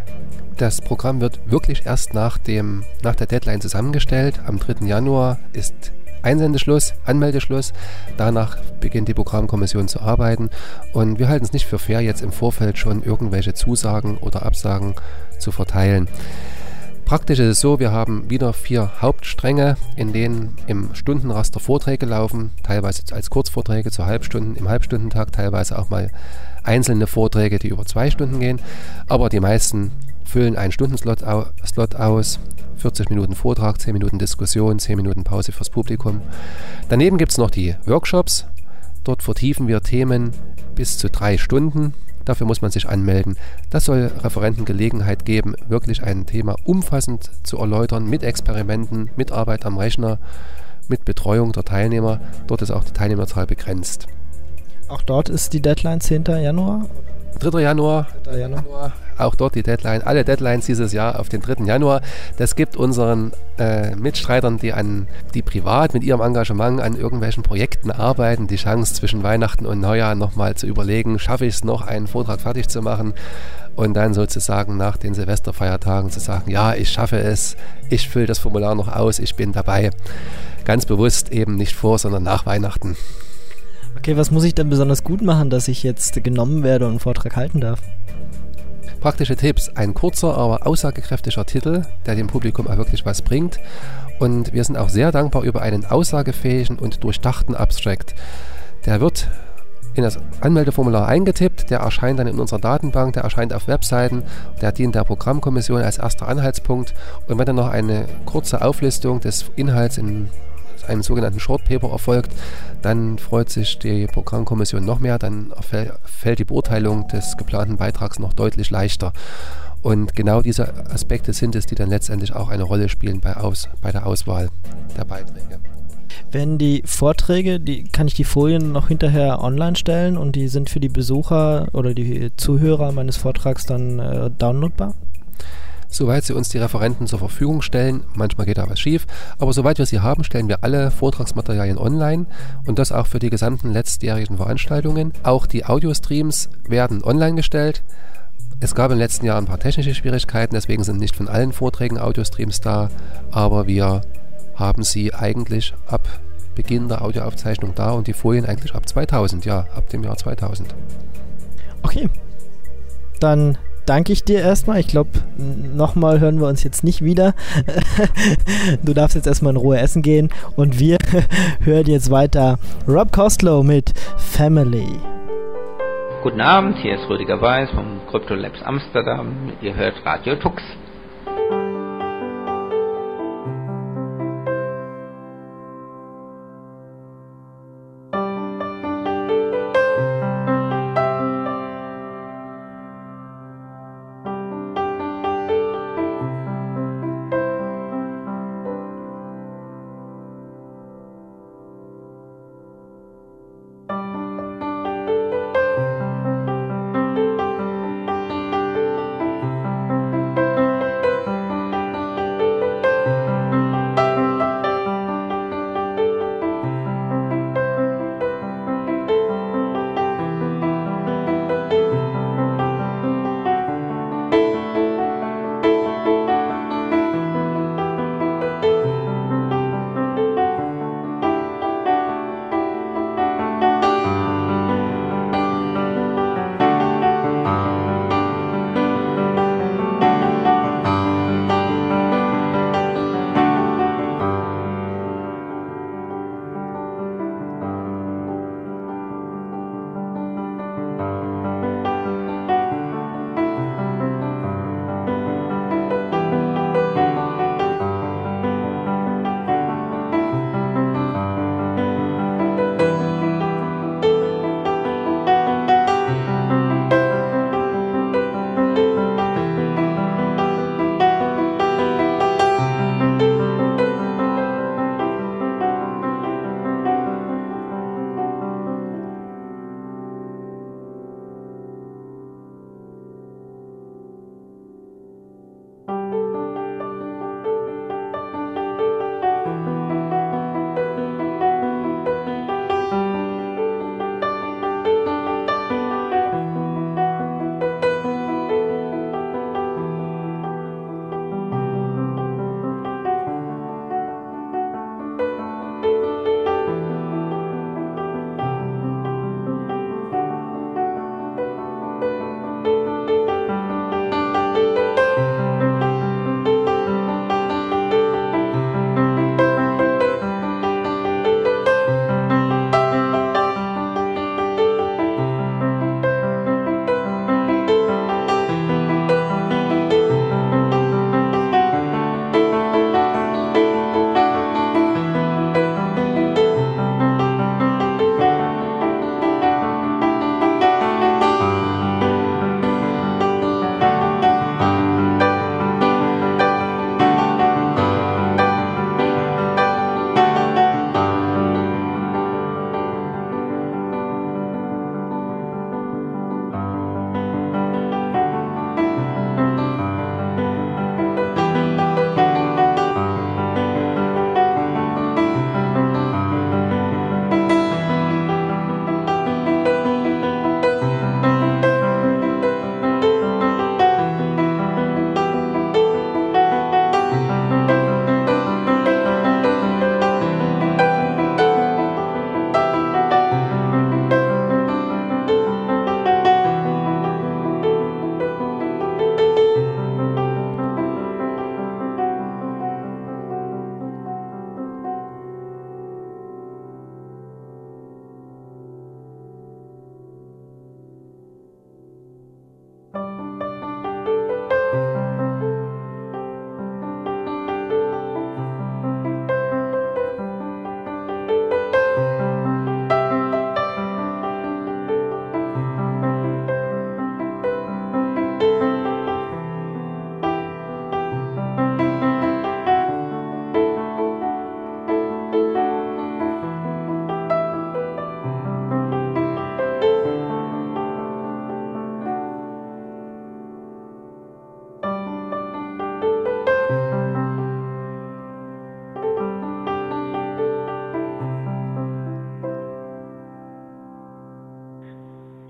Das Programm wird wirklich erst nach, dem, nach der Deadline zusammengestellt. Am dritten Januar ist Einsendeschluss, Anmeldeschluss. Danach beginnt die Programmkommission zu arbeiten. Und wir halten es nicht für fair, jetzt im Vorfeld schon irgendwelche Zusagen oder Absagen zu verteilen. Praktisch ist es so, wir haben wieder vier Hauptstränge, in denen im Stundenraster Vorträge laufen, teilweise als Kurzvorträge zu Halbstunden, im Halbstundentag, teilweise auch mal einzelne Vorträge, die über zwei Stunden gehen. Aber die meisten füllen einen Stundenslot au- Slot aus, vierzig Minuten Vortrag, zehn Minuten Diskussion, zehn Minuten Pause fürs Publikum. Daneben gibt es noch die Workshops. Dort vertiefen wir Themen bis zu drei Stunden. Dafür muss man sich anmelden. Das soll Referenten Gelegenheit geben, wirklich ein Thema umfassend zu erläutern, mit Experimenten, mit Arbeit am Rechner, mit Betreuung der Teilnehmer. Dort ist auch die Teilnehmerzahl begrenzt. Auch dort ist die Deadline zehnten Januar? dritter Januar, dritter Januar. Auch dort die Deadline. Alle Deadlines dieses Jahr auf den dritten Januar. Das gibt unseren äh, Mitstreitern, die an die privat mit ihrem Engagement an irgendwelchen Projekten arbeiten, die Chance, zwischen Weihnachten und Neujahr nochmal zu überlegen, schaffe ich es noch, einen Vortrag fertig zu machen, und dann sozusagen nach den Silvesterfeiertagen zu sagen, ja, ich schaffe es, ich fülle das Formular noch aus, ich bin dabei. Ganz bewusst eben nicht vor, sondern nach Weihnachten. Okay, was muss ich denn besonders gut machen, dass ich jetzt genommen werde und einen Vortrag halten darf? Praktische Tipps: Ein kurzer, aber aussagekräftiger Titel, der dem Publikum auch wirklich was bringt. Und wir sind auch sehr dankbar über einen aussagefähigen und durchdachten Abstract. Der wird in das Anmeldeformular eingetippt, der erscheint dann in unserer Datenbank, der erscheint auf Webseiten, der dient der Programmkommission als erster Anhaltspunkt. Und wenn dann noch eine kurze Auflistung des Inhalts in einem sogenannten Short Paper erfolgt, dann freut sich die Programmkommission noch mehr, dann fällt die Beurteilung des geplanten Beitrags noch deutlich leichter. Und genau diese Aspekte sind es, die dann letztendlich auch eine Rolle spielen bei, Aus, bei der Auswahl der Beiträge. Wenn die Vorträge, die, kann ich die Folien noch hinterher online stellen, und die sind für die Besucher oder die Zuhörer meines Vortrags dann äh, downloadbar? Soweit sie uns die Referenten zur Verfügung stellen, manchmal geht da was schief, aber soweit wir sie haben, stellen wir alle Vortragsmaterialien online, und das auch für die gesamten letztjährigen Veranstaltungen. Auch die Audiostreams werden online gestellt. Es gab im letzten Jahr ein paar technische Schwierigkeiten, deswegen sind nicht von allen Vorträgen Audiostreams da, aber wir haben sie eigentlich ab Beginn der Audioaufzeichnung da und die Folien eigentlich ab zweitausend, ja, ab dem Jahr zweitausend. Okay, dann danke ich dir erstmal. Ich glaube, nochmal hören wir uns jetzt nicht wieder. Du darfst jetzt erstmal in Ruhe essen gehen und wir hören jetzt weiter Rob Kostlow mit Family. Guten Abend, hier ist Rüdiger Weiß vom Crypto Labs Amsterdam. Ihr hört Radio Tux.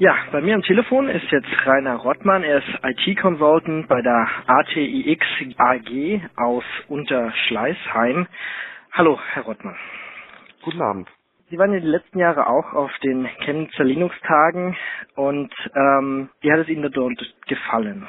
Ja, bei mir am Telefon ist jetzt Rainer Rottmann. Er ist I T-Consultant bei der A T I X A G aus Unterschleißheim. Hallo, Herr Rottmann. Guten Abend. Sie waren ja die letzten Jahre auch auf den Chemnitzer Linux-Tagen und ähm, wie hat es Ihnen dort gefallen?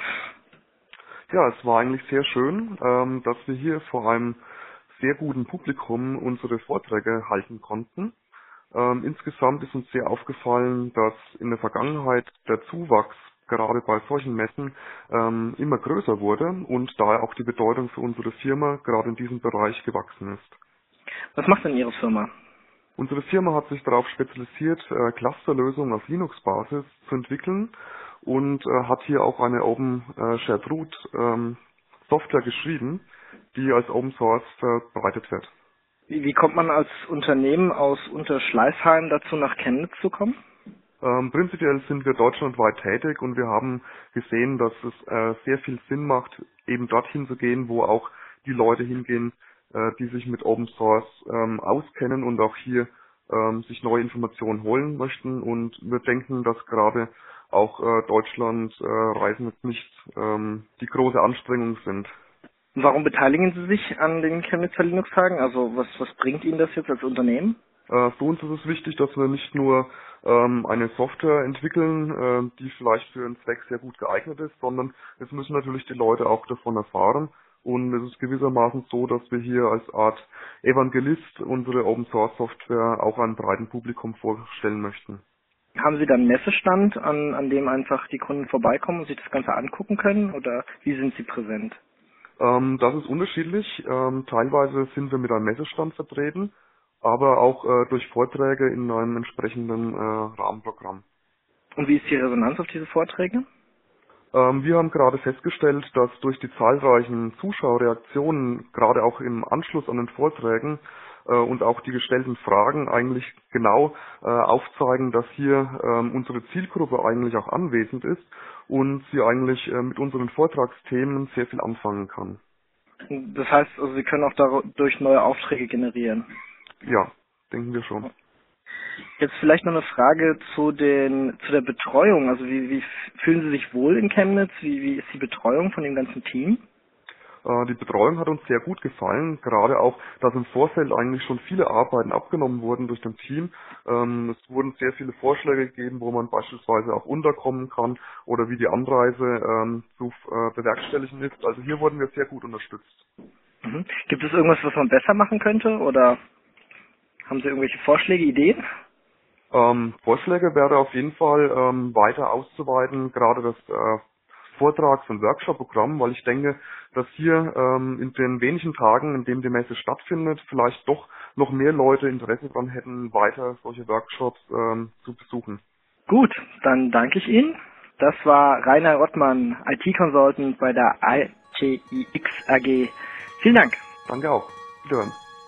Ja, es war eigentlich sehr schön, ähm, dass wir hier vor einem sehr guten Publikum unsere Vorträge halten konnten. Ähm, insgesamt ist uns sehr aufgefallen, dass in der Vergangenheit der Zuwachs gerade bei solchen Messen ähm, immer größer wurde und daher auch die Bedeutung für unsere Firma gerade in diesem Bereich gewachsen ist. Was macht denn Ihre Firma? Unsere Firma hat sich darauf spezialisiert, äh, Clusterlösungen auf Linux-Basis zu entwickeln und äh, hat hier auch eine Open äh, Shared Root ähm, Software geschrieben, die als Open Source verbreitet wird. Wie, wie kommt man als Unternehmen aus Unterschleißheim dazu, nach Chemnitz zu kommen? Ähm, prinzipiell sind wir deutschlandweit tätig und wir haben gesehen, dass es äh, sehr viel Sinn macht, eben dorthin zu gehen, wo auch die Leute hingehen, äh, die sich mit Open Source ähm, auskennen und auch hier ähm, sich neue Informationen holen möchten. Und wir denken, dass gerade auch äh, Deutschland äh, Reisen jetzt nicht ähm, die große Anstrengung sind. Warum beteiligen Sie sich an den Chemnitzer Linux-Tagen? Also was, was bringt Ihnen das jetzt als Unternehmen? Äh, für uns ist es wichtig, dass wir nicht nur ähm, eine Software entwickeln, äh, die vielleicht für einen Zweck sehr gut geeignet ist, sondern es müssen natürlich die Leute auch davon erfahren. Und es ist gewissermaßen so, dass wir hier als Art Evangelist unsere Open-Source-Software auch einem breiten Publikum vorstellen möchten. Haben Sie dann einen Messestand, an, an dem einfach die Kunden vorbeikommen und sich das Ganze angucken können? Oder wie sind Sie präsent? Ähm, das ist unterschiedlich. Ähm, teilweise sind wir mit einem Messestand vertreten, aber auch äh, durch Vorträge in einem entsprechenden äh, Rahmenprogramm. Und wie ist die Resonanz auf diese Vorträge? Ähm, wir haben gerade festgestellt, dass durch die zahlreichen Zuschauerreaktionen, gerade auch im Anschluss an den Vorträgen äh, und auch die gestellten Fragen eigentlich genau äh, aufzeigen, dass hier ähm, unsere Zielgruppe eigentlich auch anwesend ist und sie eigentlich äh, mit unseren Vortragsthemen sehr viel anfangen kann. Das heißt, also Sie können auch dadurch neue Aufträge generieren? Ja, denken wir schon. Jetzt vielleicht noch eine Frage zu den zu der Betreuung. Also wie, wie fühlen Sie sich wohl in Chemnitz? Wie, wie ist die Betreuung von dem ganzen Team? Äh, die Betreuung hat uns sehr gut gefallen, gerade auch, dass im Vorfeld eigentlich schon viele Arbeiten abgenommen wurden durch das Team. Ähm, es wurden sehr viele Vorschläge gegeben, wo man beispielsweise auch unterkommen kann oder wie die Anreise ähm, zu äh, bewerkstelligen ist. Also hier wurden wir sehr gut unterstützt. Mhm. Gibt es irgendwas, was man besser machen könnte oder haben Sie irgendwelche Vorschläge, Ideen? Ähm, Vorschläge wäre auf jeden Fall ähm, weiter auszuweiten, gerade das äh, Vortrags- und Workshop-Programm, weil ich denke, dass hier ähm, in den wenigen Tagen, in denen die Messe stattfindet, vielleicht doch noch mehr Leute Interesse daran hätten, weiter solche Workshops ähm, zu besuchen. Gut, dann danke ich Ihnen. Das war Rainer Rottmann, I T-Consultant bei der I T I X A G. Vielen Dank. Danke auch. Wiederhören.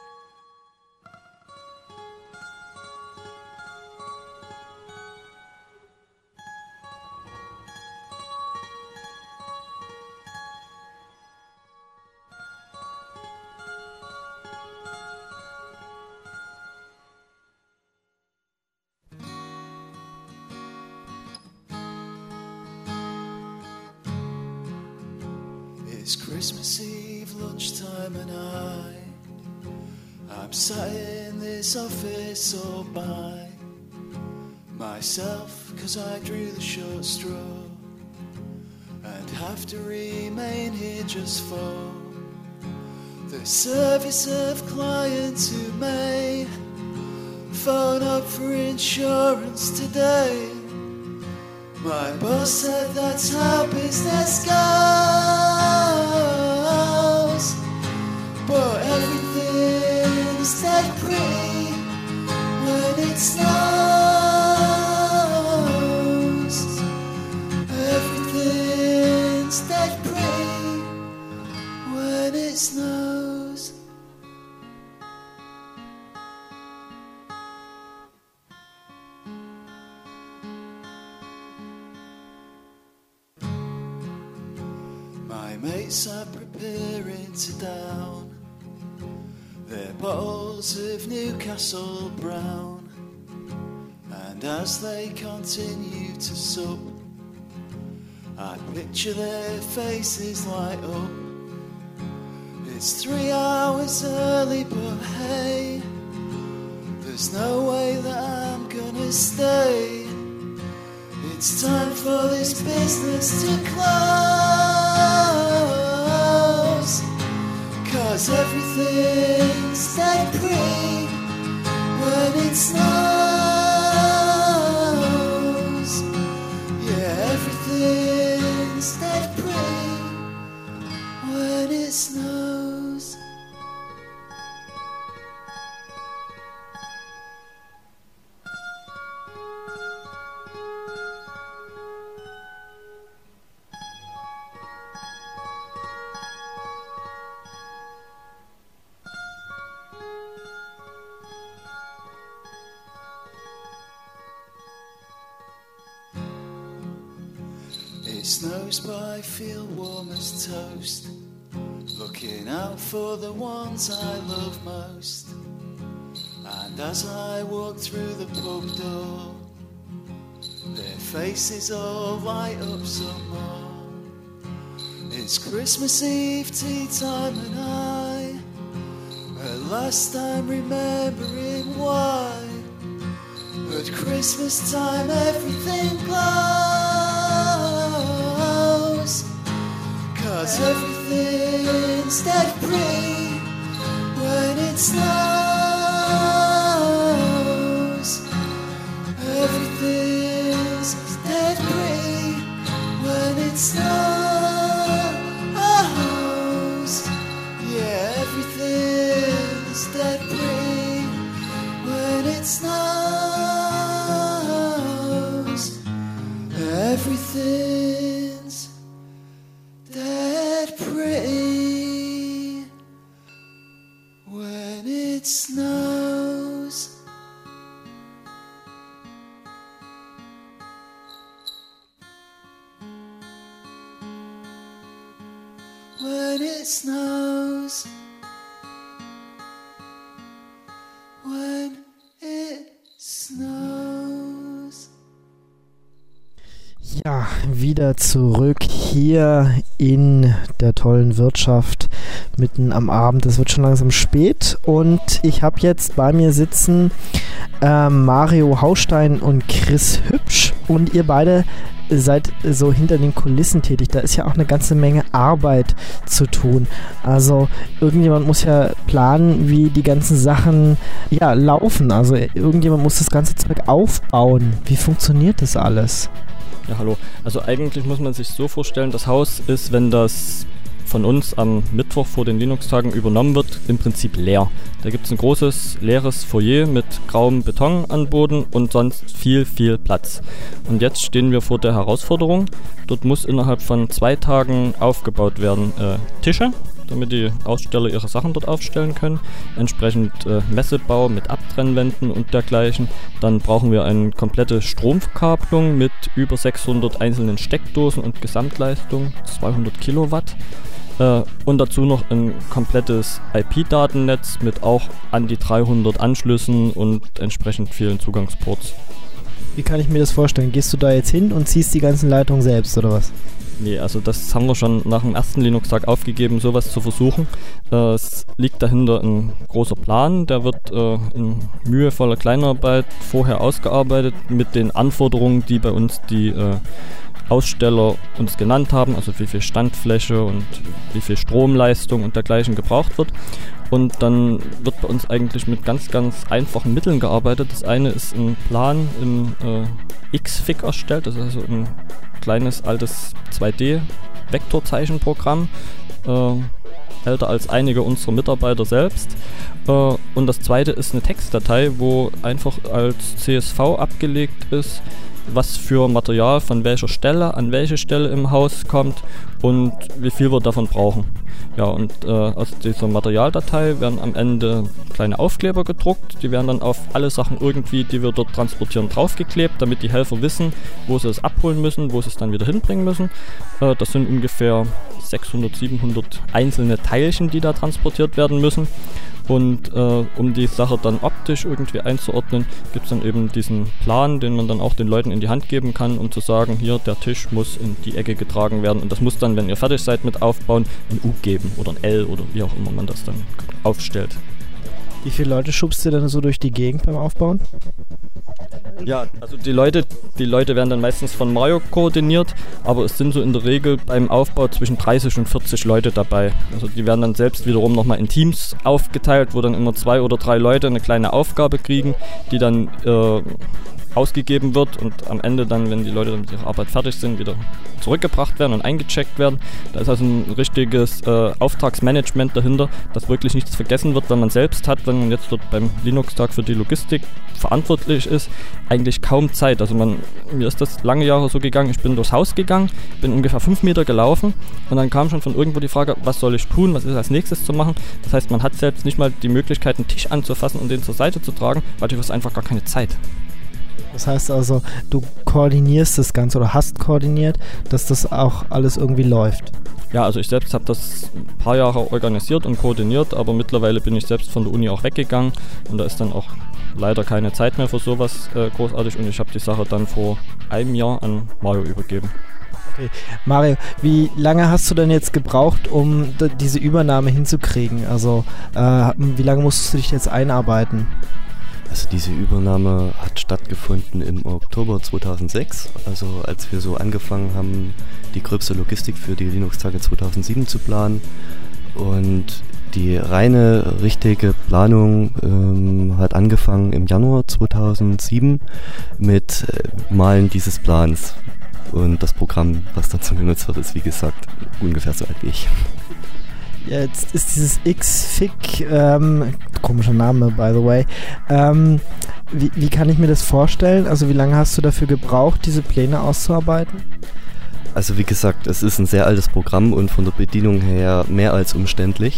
It's Christmas Eve, lunchtime, and I, I'm sat in this office all by myself, 'cause I drew the short straw and have to remain here just for the service of clients who may phone up for insurance today. My boss said that's how business goes, but everything's dead pretty when it snows. Everything's dead pretty when it snows. My mates are preparing to down their bottles of Newcastle Brown, and And as they continue to sup, I picture their faces light up. It's three hours early, but hey, there's no way that I'm gonna stay. It's time for this business to close, 'cause everything's dead pretty when it snows. Yeah, everything's dead pretty when it snows. It snows but I feel warm as toast, looking out for the ones I love most. And as I walk through the pub door, their faces all light up some more. It's Christmas Eve tea time and I, at last I'm remembering why. At Christmas time everything glows, 'cause everything's dead pretty when it snows. Everything's dead pretty when it snows. Yeah, everything's dead pretty when it snows. Everything's dead pretty when it snows. When it snows. When it snows. Ja, wieder zurück hier in der tollen Wirtschaft mitten am Abend. Es wird schon langsam spät und ich habe jetzt bei mir sitzen äh, Mario Haustein und Chris Hübsch und ihr beide seid so hinter den Kulissen tätig. Da ist ja auch eine ganze Menge Arbeit zu tun. Also irgendjemand muss ja planen, wie die ganzen Sachen ja laufen. Also irgendjemand muss das ganze Zeug aufbauen. Wie funktioniert das alles? Ja, hallo. Also eigentlich muss man sich so vorstellen, das Haus ist, wenn das von uns am Mittwoch vor den Linux-Tagen übernommen wird, im Prinzip leer. Da gibt es ein großes, leeres Foyer mit grauem Beton an Boden und sonst viel, viel Platz. Und jetzt stehen wir vor der Herausforderung. Dort muss innerhalb von zwei Tagen aufgebaut werden äh, Tische, damit die Aussteller ihre Sachen dort aufstellen können. Entsprechend äh, Messebau mit Abtrennwänden und dergleichen. Dann brauchen wir eine komplette Stromverkabelung mit über sechshundert einzelnen Steckdosen und Gesamtleistung zweihundert Kilowatt. Äh, und dazu noch ein komplettes I P-Datennetz mit auch an die dreihundert Anschlüssen und entsprechend vielen Zugangsports. Wie kann ich mir das vorstellen? Gehst du da jetzt hin und ziehst die ganzen Leitungen selbst oder was? Nee, also das haben wir schon nach dem ersten Linux-Tag aufgegeben, sowas zu versuchen. Äh, es liegt dahinter ein großer Plan, der wird äh, in mühevoller Kleinarbeit vorher ausgearbeitet mit den Anforderungen, die bei uns die äh, Aussteller uns genannt haben, also wie viel Standfläche und wie viel Stromleistung und dergleichen gebraucht wird. Und dann wird bei uns eigentlich mit ganz, ganz einfachen Mitteln gearbeitet. Das eine ist ein Plan im äh, Xfig erstellt, das ist also ein kleines, altes zwei D-Vektorzeichenprogramm, äh, älter als einige unserer Mitarbeiter selbst. Äh, und das zweite ist eine Textdatei, wo einfach als C S V abgelegt ist, was für Material von welcher Stelle an welche Stelle im Haus kommt und wie viel wir davon brauchen. Ja, und äh, aus dieser Materialdatei werden am Ende kleine Aufkleber gedruckt, die werden dann auf alle Sachen irgendwie, die wir dort transportieren, draufgeklebt, damit die Helfer wissen, wo sie es abholen müssen, wo sie es dann wieder hinbringen müssen. Äh, das sind ungefähr sechshundert, siebenhundert einzelne Teilchen, die da transportiert werden müssen. Und äh, um die Sache dann optisch irgendwie einzuordnen, gibt es dann eben diesen Plan, den man dann auch den Leuten in die Hand geben kann, um zu sagen, hier, der Tisch muss in die Ecke getragen werden. Und das muss dann, wenn ihr fertig seid mit Aufbauen, ein U geben oder ein L oder wie auch immer man das dann aufstellt. Wie viele Leute schubst ihr dann so durch die Gegend beim Aufbauen? Ja, also die Leute, die Leute werden dann meistens von Mario koordiniert, aber es sind so in der Regel beim Aufbau zwischen dreißig und vierzig Leute dabei. Also die werden dann selbst wiederum nochmal in Teams aufgeteilt, wo dann immer zwei oder drei Leute eine kleine Aufgabe kriegen, die dann äh, ausgegeben wird und am Ende dann, wenn die Leute dann mit ihrer Arbeit fertig sind, wieder zurückgebracht werden und eingecheckt werden. Da ist also ein richtiges äh, Auftragsmanagement dahinter, dass wirklich nichts vergessen wird, wenn man selbst hat, wenn man jetzt dort beim Linux-Tag für die Logistik verantwortlich ist, eigentlich kaum Zeit. Also man, mir ist das lange Jahre so gegangen, ich bin durchs Haus gegangen, bin ungefähr fünf Meter gelaufen und dann kam schon von irgendwo die Frage, was soll ich tun, was ist als nächstes zu machen. Das heißt, man hat selbst nicht mal die Möglichkeit, einen Tisch anzufassen und den zur Seite zu tragen, weil du hast einfach gar keine Zeit. Das heißt also, du koordinierst das Ganze oder hast koordiniert, dass das auch alles irgendwie läuft. Ja, also ich selbst habe das ein paar Jahre organisiert und koordiniert, aber mittlerweile bin ich selbst von der Uni auch weggegangen und da ist dann auch leider keine Zeit mehr für sowas äh, großartig und ich habe die Sache dann vor einem Jahr an Mario übergeben. Okay. Mario, wie lange hast du denn jetzt gebraucht, um d- diese Übernahme hinzukriegen? Also äh, wie lange musstest du dich jetzt einarbeiten? Also diese Übernahme hat stattgefunden im Oktober zweitausendsechs, also als wir so angefangen haben, die gröbste Logistik für die Linux-Tage zweitausendsieben zu planen. Und die reine, richtige Planung ähm, hat angefangen im Januar zweitausendsieben mit äh, Malen dieses Plans. Und das Programm, was dazu genutzt wird, ist wie gesagt ungefähr so alt wie ich. Jetzt ist dieses Xfig, ähm, komischer Name, by the way, ähm, wie, wie kann ich mir das vorstellen? Also wie lange hast du dafür gebraucht, diese Pläne auszuarbeiten? Also wie gesagt, es ist ein sehr altes Programm und von der Bedienung her mehr als umständlich.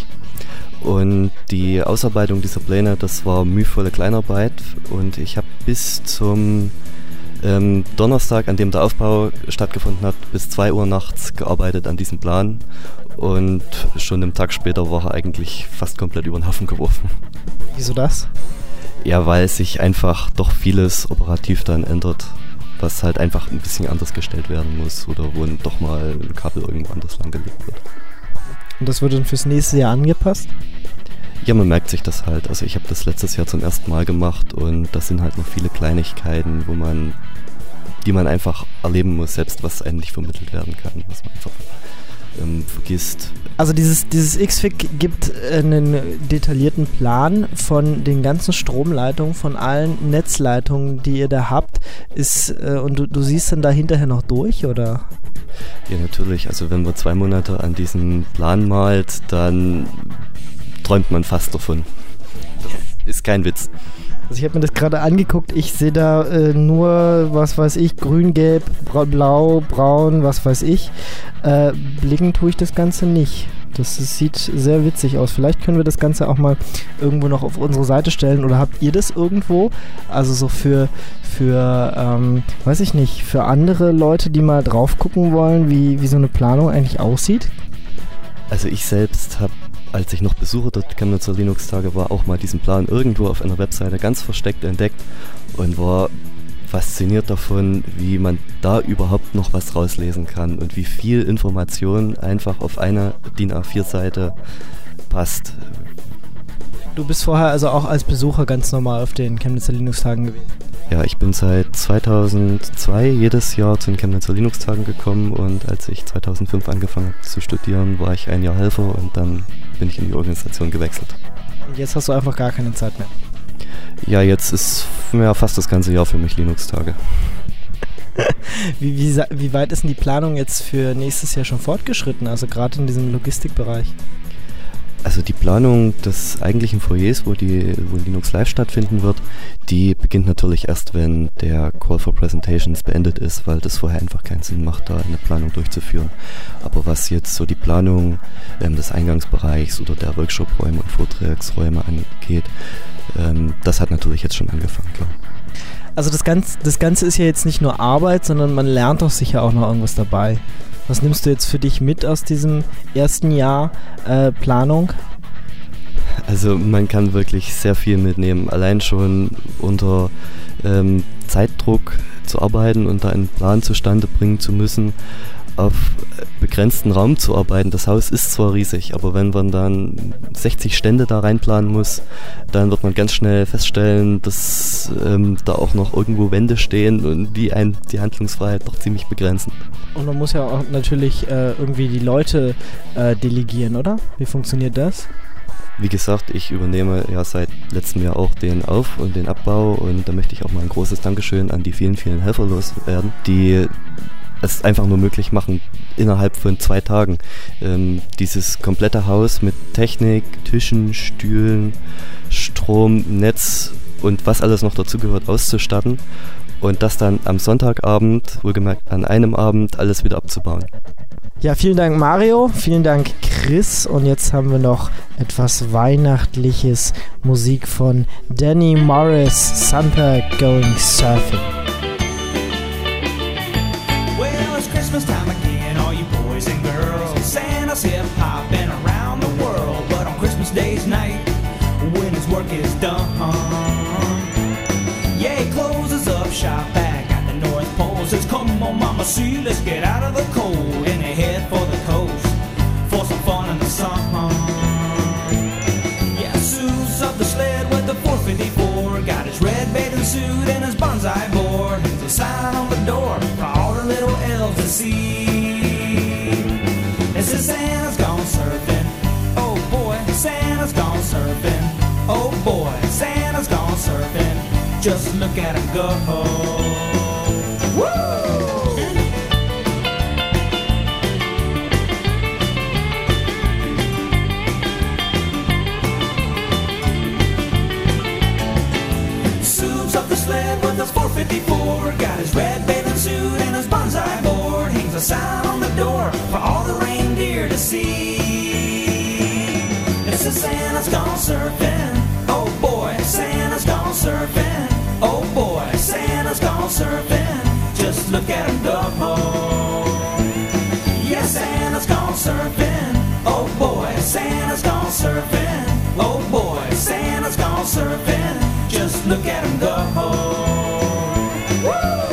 Und die Ausarbeitung dieser Pläne, das war mühevolle Kleinarbeit und ich habe bis zum ähm, Donnerstag, an dem der Aufbau stattgefunden hat, bis zwei Uhr nachts gearbeitet an diesem Plan. Und schon einen Tag später war er eigentlich fast komplett über den Haufen geworfen. Wieso das? Ja, weil sich einfach doch vieles operativ dann ändert, was halt einfach ein bisschen anders gestellt werden muss oder wo doch mal ein Kabel irgendwo anders langgelegt wird. Und das wird dann fürs nächste Jahr angepasst? Ja, man merkt sich das halt. Also ich habe das letztes Jahr zum ersten Mal gemacht und das sind halt noch viele Kleinigkeiten, wo man, die man einfach erleben muss, selbst was einem nicht vermittelt werden kann, was man einfach ähm, vergisst. Also dieses, dieses Xfig gibt einen detaillierten Plan von den ganzen Stromleitungen, von allen Netzleitungen, die ihr da habt. Ist, äh, und du, du siehst dann da hinterher noch durch, oder? Ja, natürlich. Also wenn man zwei Monate an diesem Plan malt, dann träumt man fast davon. Das ist kein Witz. Also ich habe mir das gerade angeguckt, ich sehe da äh, nur, was weiß ich, grün, gelb, bra- blau, braun, was weiß ich. Äh, blicken tue ich das Ganze nicht. Das, das sieht sehr witzig aus. Vielleicht können wir das Ganze auch mal irgendwo noch auf unsere Seite stellen. Oder habt ihr das irgendwo? Also so für, für ähm, weiß ich nicht, für andere Leute, die mal drauf gucken wollen, wie, wie so eine Planung eigentlich aussieht? Also ich selbst habe, als ich noch Besucher der Chemnitzer Linux-Tage war, auch mal diesen Plan irgendwo auf einer Webseite ganz versteckt entdeckt und war fasziniert davon, wie man da überhaupt noch was rauslesen kann und wie viel Information einfach auf eine D I N A vier Seite passt. Du bist vorher also auch als Besucher ganz normal auf den Chemnitzer Linux-Tagen gewesen? Ja, ich bin seit zweitausendzwei jedes Jahr zu den Chemnitzer Linux-Tagen gekommen und als ich zweitausendfünf angefangen habe zu studieren, war ich ein Jahr Helfer und dann bin ich in die Organisation gewechselt. Und jetzt hast du einfach gar keine Zeit mehr? Ja, jetzt ist ja fast das ganze Jahr für mich Linux-Tage. wie, wie, wie weit ist denn die Planung jetzt für nächstes Jahr schon fortgeschritten, also gerade in diesem Logistikbereich? Also die Planung des eigentlichen Foyers, wo, die, wo Linux Live stattfinden wird, die beginnt natürlich erst, wenn der Call for Presentations beendet ist, weil das vorher einfach keinen Sinn macht, da eine Planung durchzuführen. Aber was jetzt so die Planung ähm, des Eingangsbereichs oder der Workshop-Räume und Vortragsräume angeht, ähm, das hat natürlich jetzt schon angefangen, klar. Also das Ganze, das Ganze ist ja jetzt nicht nur Arbeit, sondern man lernt doch sicher auch noch irgendwas dabei. Was nimmst du jetzt für dich mit aus diesem ersten Jahr äh, Planung? Also man kann wirklich sehr viel mitnehmen. Allein schon unter ähm, Zeitdruck zu arbeiten und da einen Plan zustande bringen zu müssen, auf begrenzten Raum zu arbeiten. Das Haus ist zwar riesig, aber wenn man dann sechzig Stände da reinplanen muss, dann wird man ganz schnell feststellen, dass ähm, da auch noch irgendwo Wände stehen und die einen die Handlungsfreiheit doch ziemlich begrenzen. Und man muss ja auch natürlich äh, irgendwie die Leute äh, delegieren, oder? Wie funktioniert das? Wie gesagt, ich übernehme ja seit letztem Jahr auch den Auf- und den Abbau und da möchte ich auch mal ein großes Dankeschön an die vielen, vielen Helfer loswerden, die es einfach nur möglich machen, innerhalb von zwei Tagen ähm, dieses komplette Haus mit Technik, Tischen, Stühlen, Strom, Netz und was alles noch dazugehört auszustatten und das dann am Sonntagabend, wohlgemerkt an einem Abend, alles wieder abzubauen. Ja, vielen Dank Mario, vielen Dank Chris und jetzt haben wir noch etwas weihnachtliches Musik von Danny Morris, Santa Going Surfing. Christmas time again, all you boys and girls. Santa's hip-hopping around the world, but on Christmas Day's night, when his work is done, yeah, he closes up shop back at the North Pole. Says, come on, mama, see, let's get out of the cold and head for the coast for some fun in the sun. Yeah, Sue's up the sled with the four fifty-four, got his red bathing suit and his bonsai board. There's a sign on the door for all the little elves to see. It says Santa's gone surfing. Oh boy, Santa's gone surfing. Oh boy, Santa's gone surfing. Just look at him go. Woo! Up the sled with his four fifty-four, got his red bathing suit and his bonsai board. Hangs a sign on the door for all the reindeer to see. It says Santa's gone surfing. Oh boy, Santa's gone surfing. Oh boy, Santa's gone surfing. Just look at him go. Yes, Santa's gone surfing. Oh boy, Santa's gone surfing. Oh boy, Santa's gone surfing. Just look at him go. Woo!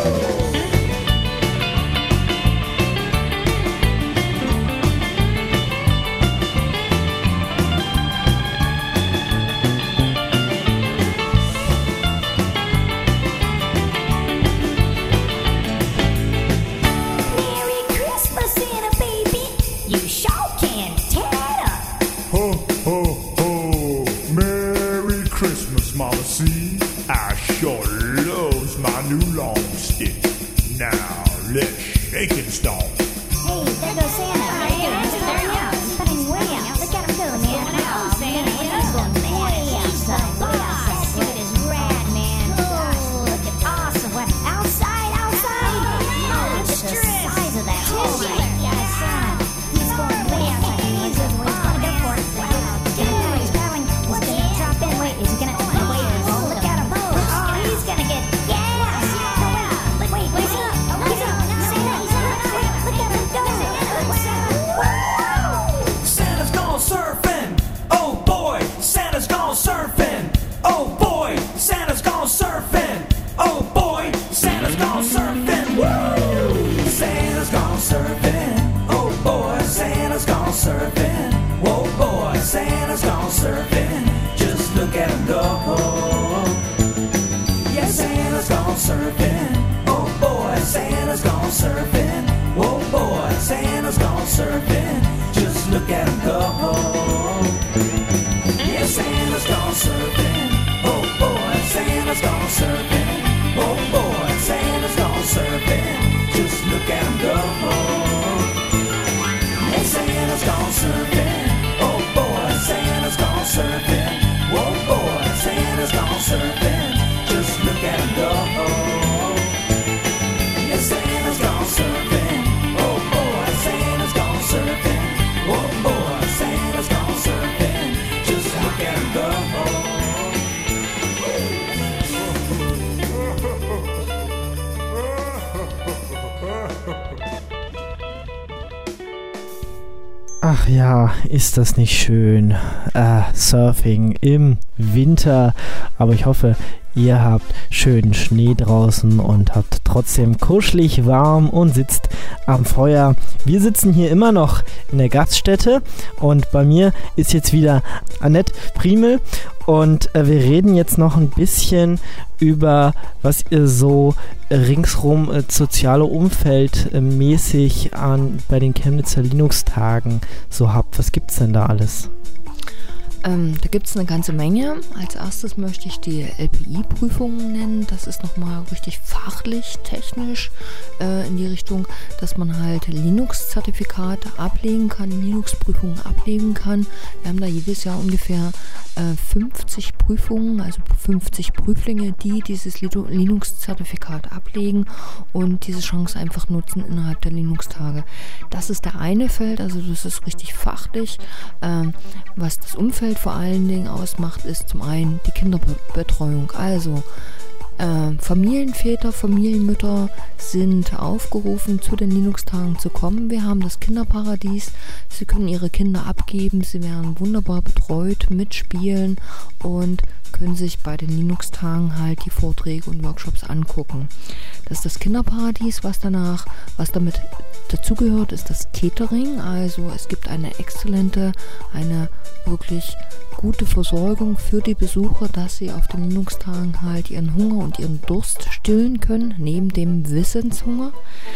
Merry Christmas, Santa baby. You sure can tear it up. Ho, ho, ho. Merry Christmas, Mama C. I sure loves my new long stick. Now, let's shake and stomp. Hey, there goes Santa. There he goes. There he goes. He's putting way out. Look at him go, man. Oh, man. He's going way outside. Way outside. Look at his rad, man. Gosh, look at awesome. What? Outside, outside. Oh, look at the size of that. Oh, my God, son. He's going way outside. He's just he's going to go for it. Wow. He's going to go. He's going. He's going to drop in. Wait, is he going to? Wait, oh, look at him. Oh, he's going to get. Yeah. Wait, wait, wait. He's up. He's up. Santa, he's up. Wait, look at him go. Santa's gone surfing. Oh boy, Santa's gone surfing. Oh boy, Santa's gone surfing. Oh boy, Santa's gone surfing. Woo! Santa's gone surfing. Oh boy, Santa's gone surfing. Whoa boy, Santa's gone surfing. Just look at him go. Yeah, Santa's gone surfing. Oh boy, Santa's gone surfing. Whoa boy, Santa's gone surfing. Just look at him go. Yeah, Santa's gone surfing. Oh boy, Santa's gone surfing. Oh boy, Santa's gone surfing. Just look at him go. Yeah, Santa's gone surfing. Oh boy, Santa's gone surfing. Whoa boy, Santa's gone surfing. Just look at him go. Yeah, Santa's gone surfing. Oh boy, Santa's gone surfing. Oh boy, Santa's gone surfing. Just look at him go. Ach ja, ist das nicht schön. Äh, Surfing im Winter. Aber ich hoffe, ihr habt schönen Schnee draußen und habt trotzdem kuschelig warm und sitzt am Feuer. Wir sitzen hier immer noch in der Gaststätte und bei mir ist jetzt wieder Annette Priemel und äh, wir reden jetzt noch ein bisschen über, was ihr so ringsrum äh, soziale Umfeld äh, mäßig an, bei den Chemnitzer Linux-Tagen so habt. Was gibt's denn da alles? Ähm, da gibt es eine ganze Menge. Als erstes möchte ich die L P I-Prüfungen nennen. Das ist nochmal richtig fachlich, technisch äh, in die Richtung, dass man halt Linux-Zertifikate ablegen kann, Linux-Prüfungen ablegen kann. Wir haben da jedes Jahr ungefähr äh, fünfzig Prüfungen, also fünfzig Prüflinge, die dieses Linux-Zertifikat ablegen und diese Chance einfach nutzen innerhalb der Linux-Tage. Das ist der eine Feld, also das ist richtig fachlich. Ähm, was das Umfeld vor allen Dingen ausmacht, ist zum einen die Kinderbetreuung. Also äh, Familienväter, Familienmütter sind aufgerufen, zu den Linux-Tagen zu kommen. Wir haben das Kinderparadies. Sie können ihre Kinder abgeben. Sie werden wunderbar betreut, mitspielen und können sich bei den Linux-Tagen halt die Vorträge und Workshops angucken. Das ist das Kinderparadies. Was danach, was damit dazugehört, ist das Catering. Also es gibt eine exzellente, eine wirklich gute Versorgung für die Besucher, dass sie auf den Linux-Tagen halt ihren Hunger und ihren Durst stillen können, neben dem Wissenshunger.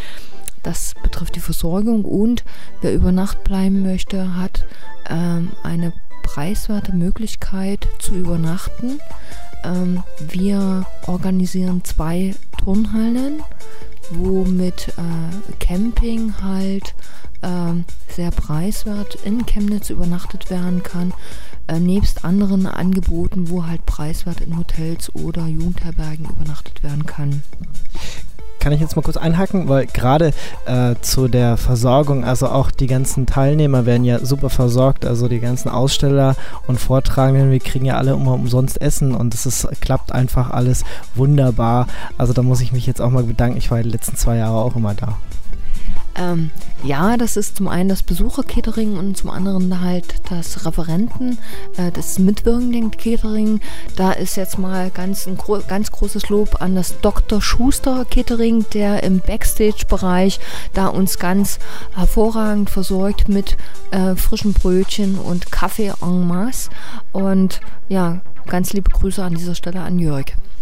Das betrifft die Versorgung und wer über Nacht bleiben möchte, hat ähm, eine preiswerte Möglichkeit zu übernachten. Ähm, wir organisieren zwei Turnhallen, wo mit äh, Camping halt äh, sehr preiswert in Chemnitz übernachtet werden kann, äh, nebst anderen Angeboten, wo halt preiswert in Hotels oder Jugendherbergen übernachtet werden kann. Kann ich jetzt mal kurz einhaken, weil gerade äh, zu der Versorgung, also auch die ganzen Teilnehmer werden ja super versorgt, also die ganzen Aussteller und Vortragenden, wir kriegen ja alle immer umsonst Essen und es ist, klappt einfach alles wunderbar. Also da muss ich mich jetzt auch mal bedanken, ich war die letzten zwei Jahre auch immer da. Ähm, ja, das ist zum einen das Besucher-Catering und zum anderen halt das Referenten, äh, das mitwirkenden Catering. Da ist jetzt mal ganz ein gro- ganz großes Lob an das Doktor Schuster Catering, der im Backstage-Bereich da uns ganz hervorragend versorgt mit äh, frischen Brötchen und Kaffee en masse. Und ja, ganz liebe Grüße an dieser Stelle an Jörg.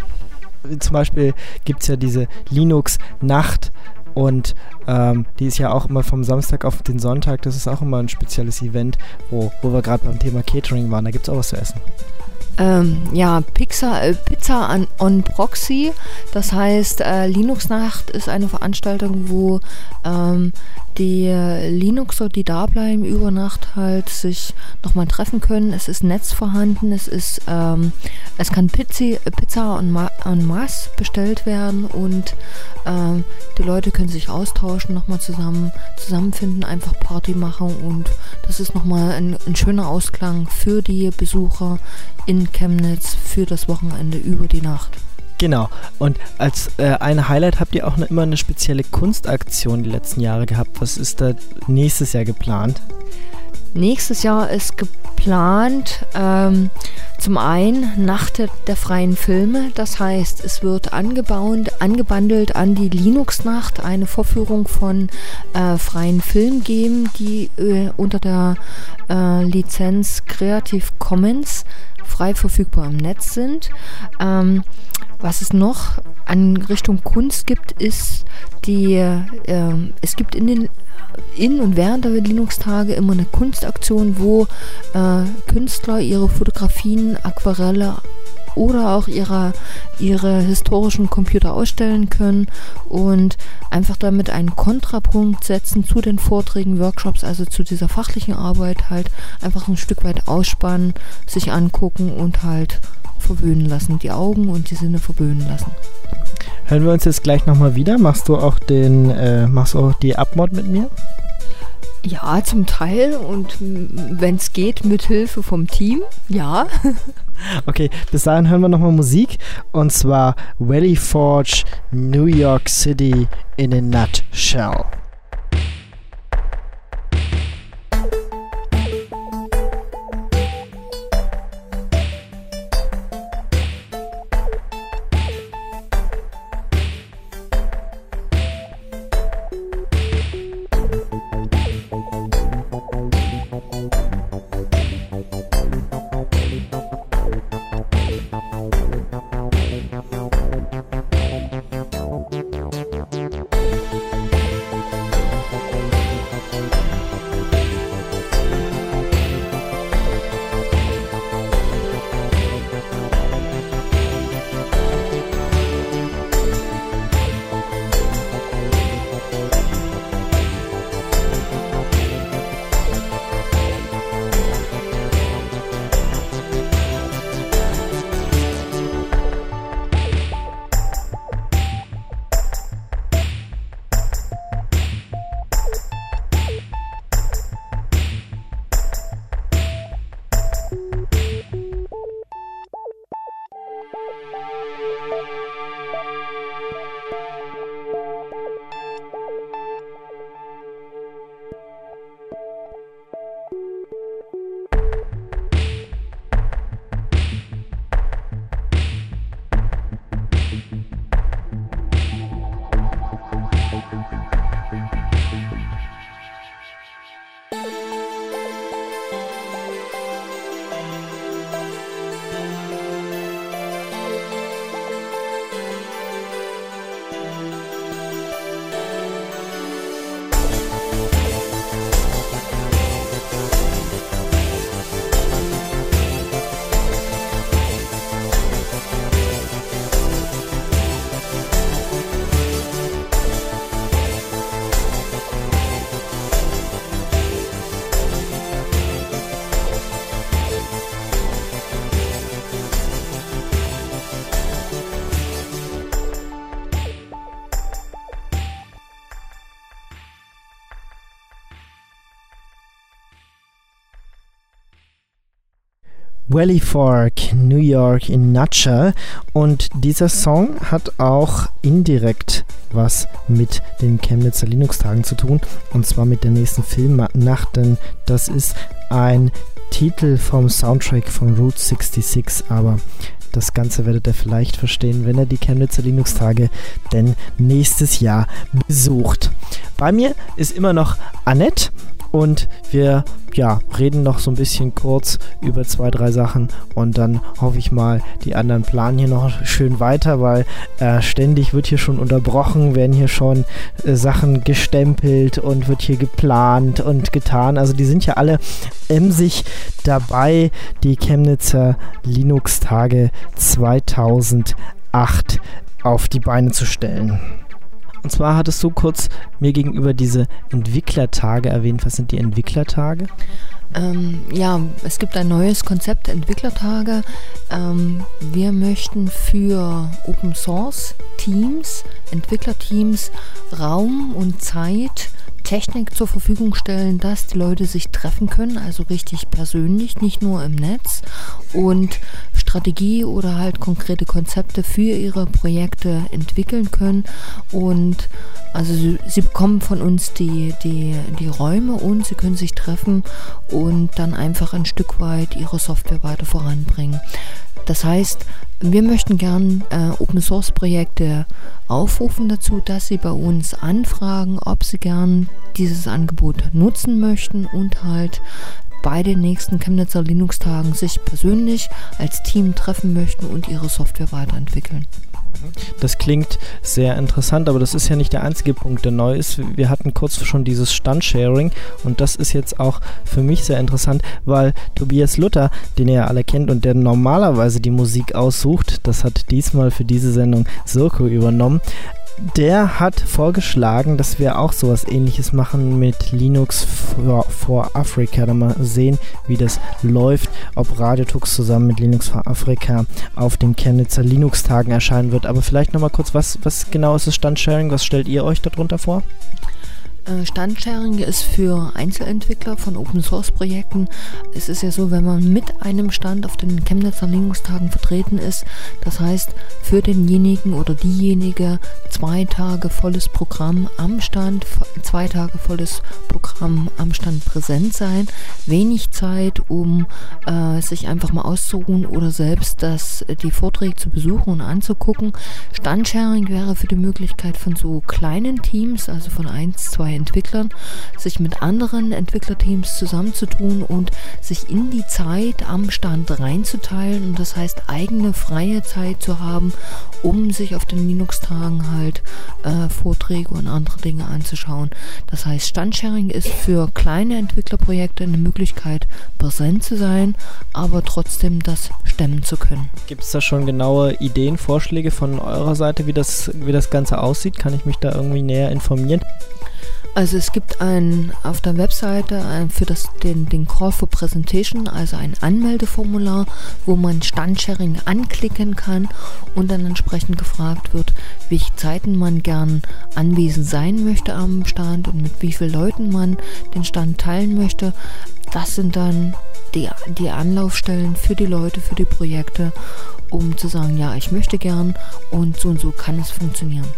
Zum Beispiel gibt es ja diese Linux-Nacht. Und ähm, die ist ja auch immer vom Samstag auf den Sonntag, das ist auch immer ein spezielles Event, wo, wo wir gerade beim Thema Catering waren, da gibt es auch was zu essen. Ähm, ja, Pizza, äh, Pizza an, on Proxy, das heißt äh, Linux-Nacht ist eine Veranstaltung, wo ähm, die Linuxer, die da bleiben über Nacht halt sich nochmal treffen können. Es ist Netz vorhanden, es ist ähm, es kann Pizzi, Pizza en ma- en masse bestellt werden und ähm, die Leute können sich austauschen, nochmal zusammen zusammenfinden, einfach Party machen und das ist nochmal ein, ein schöner Ausklang für die Besucher in Chemnitz für das Wochenende über die Nacht. Genau. Und als äh, ein Highlight habt ihr auch eine, immer eine spezielle Kunstaktion die letzten Jahre gehabt. Was ist da nächstes Jahr geplant? Nächstes Jahr ist geplant ähm, zum einen Nacht der, der freien Filme. Das heißt, es wird angebaut, angebandelt an die Linux-Nacht eine Vorführung von äh, freien Filmen geben, die äh, unter der äh, Lizenz Creative Commons frei verfügbar im Netz sind. Ähm, was es noch an Richtung Kunst gibt, ist die, äh, es gibt in den in und während der Linux-Tage immer eine Kunstaktion, wo äh, Künstler ihre Fotografien, Aquarelle oder auch ihre, ihre historischen Computer ausstellen können und einfach damit einen Kontrapunkt setzen zu den Vorträgen, Workshops, also zu dieser fachlichen Arbeit halt einfach ein Stück weit ausspannen, sich angucken und halt verwöhnen lassen, die Augen und die Sinne verwöhnen lassen. Hören wir uns jetzt gleich nochmal wieder. Machst du auch den, äh, machst du auch die Abmod mit mir? Ja, zum Teil und wenn es geht, mit Hilfe vom Team, ja. Okay, bis dahin hören wir nochmal Musik und zwar Valley Forge, New York City in a Nutshell. Valley Fork, New York in nutshell. Und dieser Song hat auch indirekt was mit den Chemnitzer Linux-Tagen zu tun. Und zwar mit der nächsten Filmnacht, denn das ist ein Titel vom Soundtrack von Route sechsundsechzig, aber das Ganze werdet ihr vielleicht verstehen, wenn ihr die Chemnitzer Linux-Tage denn nächstes Jahr besucht. Bei mir ist immer noch Annette und wir ja, reden noch so ein bisschen kurz über zwei, drei Sachen und dann hoffe ich mal, die anderen planen hier noch schön weiter, weil äh, ständig wird hier schon unterbrochen, werden hier schon äh, Sachen gestempelt und wird hier geplant und getan. Also die sind ja alle emsig dabei, die Chemnitzer Linux-Tage zweitausendacht auf die Beine zu stellen. Und zwar hattest du kurz mir gegenüber diese Entwicklertage erwähnt. Was sind die Entwicklertage? Ähm, ja, es gibt ein neues Konzept, Entwicklertage. Ähm, wir möchten für Open Source Teams, Entwicklerteams Raum und Zeit, Technik zur Verfügung stellen, dass die Leute sich treffen können, also richtig persönlich, nicht nur im Netz, und Strategie oder halt konkrete Konzepte für ihre Projekte entwickeln können. Und also sie, sie bekommen von uns die, die, die Räume und sie können sich treffen und dann einfach ein Stück weit ihre Software weiter voranbringen. Das heißt, wir möchten gern äh, Open-Source-Projekte aufrufen dazu, dass sie bei uns anfragen, ob sie gern dieses Angebot nutzen möchten und halt bei den nächsten Chemnitzer Linux-Tagen sich persönlich als Team treffen möchten und ihre Software weiterentwickeln. Das klingt sehr interessant, aber das ist ja nicht der einzige Punkt, der neu ist. Wir hatten kurz schon dieses Standsharing und das ist jetzt auch für mich sehr interessant, weil Tobias Luther, den ihr ja alle kennt und der normalerweise die Musik aussucht, das hat diesmal für diese Sendung Sirko übernommen, der hat vorgeschlagen, dass wir auch sowas Ähnliches machen mit Linux for, for Africa. Dann mal sehen, wie das läuft, ob Radiotux zusammen mit Linux for Africa auf den Chemnitzer Linux-Tagen erscheinen wird. Aber vielleicht nochmal kurz, was, was genau ist das Standsharing? Was stellt ihr euch darunter vor? Standsharing ist für Einzelentwickler von Open-Source-Projekten. Es ist ja so, wenn man mit einem Stand auf den Chemnitzer Linux-Tagen vertreten ist, das heißt für denjenigen oder diejenige zwei Tage volles Programm am Stand, zwei Tage volles Programm am Stand präsent sein, wenig Zeit, um äh, sich einfach mal auszuruhen oder selbst das, die Vorträge zu besuchen und anzugucken. Standsharing wäre für die Möglichkeit von so kleinen Teams, also von eins, zwei Entwicklern, sich mit anderen Entwicklerteams zusammenzutun und sich in die Zeit am Stand reinzuteilen und das heißt eigene freie Zeit zu haben, um sich auf den Linux-Tagen halt äh, Vorträge und andere Dinge anzuschauen. Das heißt, Standsharing ist für kleine Entwicklerprojekte eine Möglichkeit, präsent zu sein, aber trotzdem das stemmen zu können. Gibt es da schon genaue Ideen, Vorschläge von eurer Seite, wie das, wie das Ganze aussieht? Kann ich mich da irgendwie näher informieren? Also es gibt ein, auf der Webseite ein, für das, den, den Call for Presentation, also ein Anmeldeformular, wo man Standsharing anklicken kann und dann entsprechend gefragt wird, welche Zeiten man gern anwesend sein möchte am Stand und mit wie vielen Leuten man den Stand teilen möchte. Das sind dann die, die Anlaufstellen für die Leute, für die Projekte, um zu sagen, ja, ich möchte gern und so und so kann es funktionieren.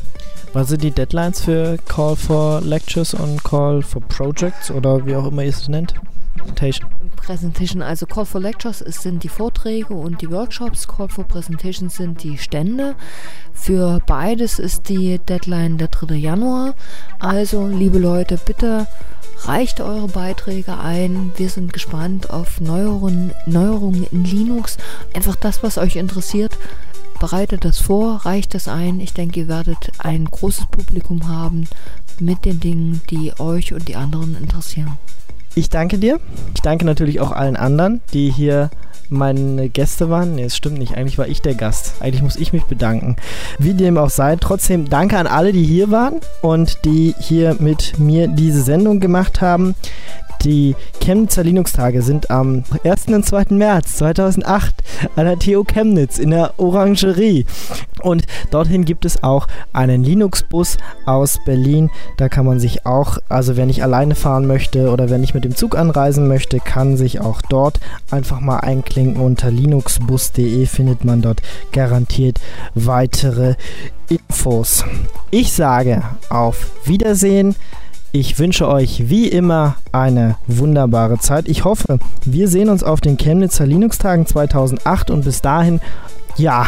Was sind die Deadlines für Call for Lectures und Call for Projects oder wie auch immer ihr es nennt? Presentation. Presentation, also Call for Lectures ist, sind die Vorträge und die Workshops, Call for Presentations sind die Stände. Für beides ist die Deadline der dritte Januar. Also, liebe Leute, bitte reicht eure Beiträge ein. Wir sind gespannt auf Neuerungen, Neuerungen in Linux. Einfach das, was euch interessiert. Bereitet das vor, reicht das ein. Ich denke, ihr werdet ein großes Publikum haben mit den Dingen, die euch und die anderen interessieren. Ich danke dir. Ich danke natürlich auch allen anderen, die hier meine Gäste waren. Nee, es stimmt nicht. Eigentlich war ich der Gast. Eigentlich muss ich mich bedanken. Wie dem auch sei. Trotzdem danke an alle, die hier waren und die hier mit mir diese Sendung gemacht haben. Die Chemnitzer Linux-Tage sind am ersten und zweiten März zweitausendacht an der T U Chemnitz in der Orangerie. Und dorthin gibt es auch einen Linux-Bus aus Berlin. Da kann man sich auch, also wer nicht alleine fahren möchte oder wer nicht mit dem Zug anreisen möchte, kann sich auch dort einfach mal einklinken. Unter linuxbus punkt de findet man dort garantiert weitere Infos. Ich sage auf Wiedersehen. Ich wünsche euch wie immer eine wunderbare Zeit. Ich hoffe, wir sehen uns auf den Chemnitzer Linux-Tagen zweitausendacht und bis dahin, ja.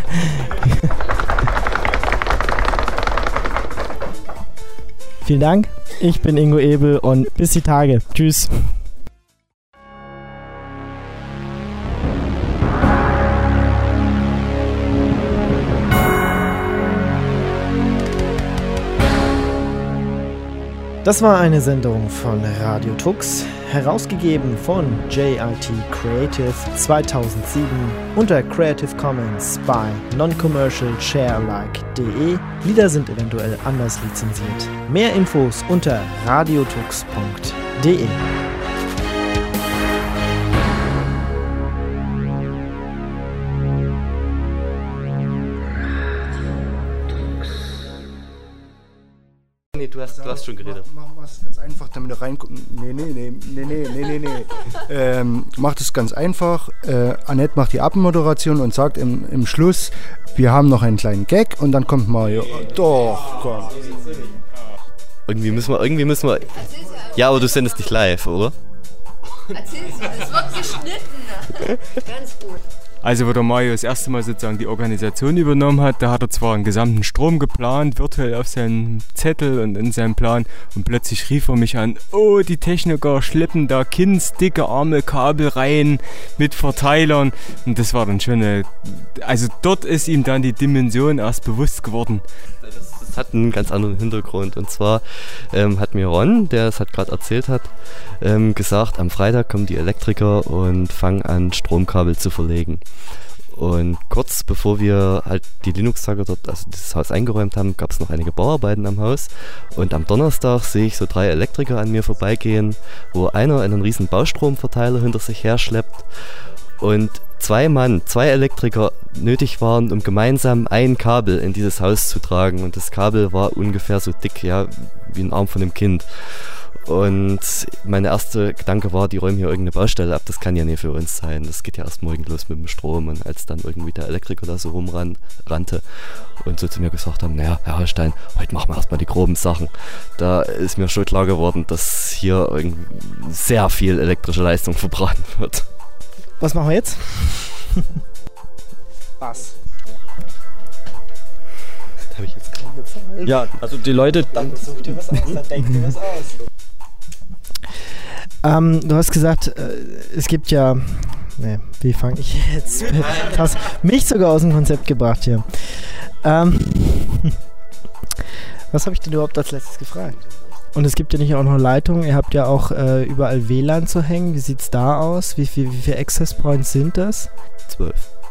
Vielen Dank. Ich bin Ingo Ebel und bis die Tage. Tschüss. Das war eine Sendung von Radio Tux, herausgegeben von J I T Creative zweitausendsieben unter Creative Commons by Non-Commercial Share-alike punkt de. Lieder sind eventuell anders lizenziert. Mehr Infos unter radiotux punkt de. Nee, du hast, du hast schon geredet. Mach, mach es ganz einfach, damit du reingucken. Nee, nee, nee, nee, nee, nee, nee, nee. ähm, macht es ganz einfach. Äh, Annette macht die Abmoderation und sagt im, im Schluss, wir haben noch einen kleinen Gag und dann kommt Mario. Doch, komm. Irgendwie müssen wir, irgendwie müssen wir... Ja, aber du sendest dich live, oder? Erzähl sie, es wird geschnitten. Ganz gut. Also wo der Mario das erste Mal sozusagen die Organisation übernommen hat, da hat er zwar einen gesamten Strom geplant, virtuell auf seinem Zettel und in seinem Plan, und plötzlich rief er mich an, oh, die Techniker schleppen da kindsdicke Arme Kabel rein mit Verteilern, und das war dann schon eine, also dort ist ihm dann die Dimension erst bewusst geworden. Das hat einen ganz anderen Hintergrund, und zwar ähm, hat mir Ron, der es halt gerade erzählt hat, ähm, gesagt, am Freitag kommen die Elektriker und fangen an, Stromkabel zu verlegen. Und kurz bevor wir halt die Linux-Tage dort, also dieses Haus eingeräumt haben, gab es noch einige Bauarbeiten am Haus, und am Donnerstag sehe ich so drei Elektriker an mir vorbeigehen, wo einer einen riesen Baustromverteiler hinter sich her schleppt und zwei Mann, zwei Elektriker nötig waren, um gemeinsam ein Kabel in dieses Haus zu tragen, und das Kabel war ungefähr so dick, ja, wie ein Arm von einem Kind. Und mein erster Gedanke war, die räumen hier irgendeine Baustelle ab, das kann ja nicht für uns sein, das geht ja erst morgen los mit dem Strom. Und als dann irgendwie der Elektriker da so rumrannte und so zu mir gesagt haben, naja, Herr Holstein, heute machen wir erstmal die groben Sachen, da ist mir schon klar geworden, dass hier irgendwie sehr viel elektrische Leistung verbraten wird. Was machen wir jetzt? Was? Da habe ich jetzt keine Zeit. Ja, also die Leute... Dann such dir was aus, dann denk dir was aus. Ähm, du hast gesagt, äh, es gibt ja... Nee, wie fange ich jetzt? Du hast mich sogar aus dem Konzept gebracht hier. Ähm, was habe ich denn überhaupt als letztes gefragt? Und es gibt ja nicht auch noch Leitungen, ihr habt ja auch äh, überall W L A N zu hängen. Wie sieht's da aus? Wie, viel, wie viele Access Points sind das? Zwölf.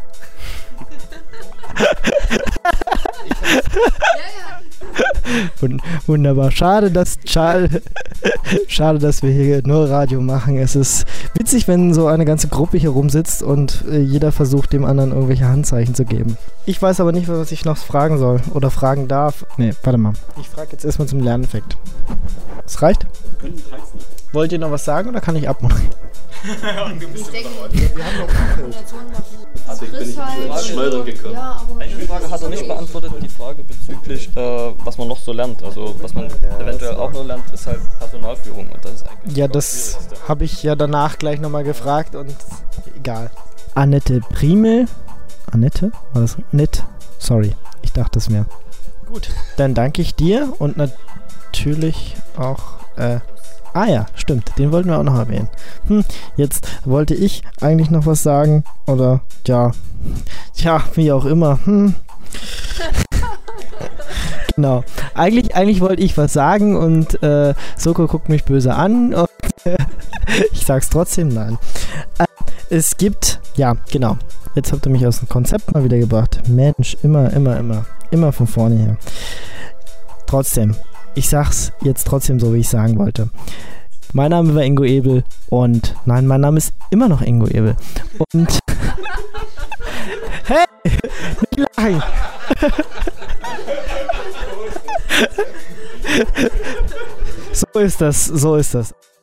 Wund- Wunderbar. Schade, dass schade, schade, dass wir hier nur Radio machen. Es ist witzig, wenn so eine ganze Gruppe hier rumsitzt und äh, jeder versucht, dem anderen irgendwelche Handzeichen zu geben. Ich weiß aber nicht, was ich noch fragen soll oder fragen darf. Nee, warte mal. Ich frage jetzt erstmal zum Lerneffekt. Das reicht? Wollt ihr noch was sagen oder kann ich abmoderieren? Ich denke, wir haben noch Also ich bin nicht halt schneller gekommen. Ja, aber Die Frage hat er nicht beantwortet, die Frage bezüglich, äh, was man noch so lernt. Also was man eventuell auch noch lernt, ist halt Personalführung. Und das ist eigentlich Ja, das habe ich ja danach gleich nochmal gefragt und egal. Annette Primel. Annette? War das? Annette? Sorry, ich dachte das wäre. Gut, dann danke ich dir und natürlich auch, äh, ah ja, stimmt, den wollten wir auch noch erwähnen. Hm, jetzt wollte ich eigentlich noch was sagen, oder, ja, tja, wie auch immer, hm. Genau, eigentlich, eigentlich wollte ich was sagen und äh, Soko guckt mich böse an und äh, ich sag's trotzdem, nein. Äh, es gibt, ja, genau, jetzt habt ihr mich aus dem Konzept mal wieder gebracht. Mensch, immer, immer, immer, immer von vorne her. Trotzdem, ich sag's jetzt trotzdem so, wie ich sagen wollte. Mein Name war Ingo Ebel und nein, mein Name ist immer noch Ingo Ebel. Und hey, nicht lachen. So ist das, so ist das.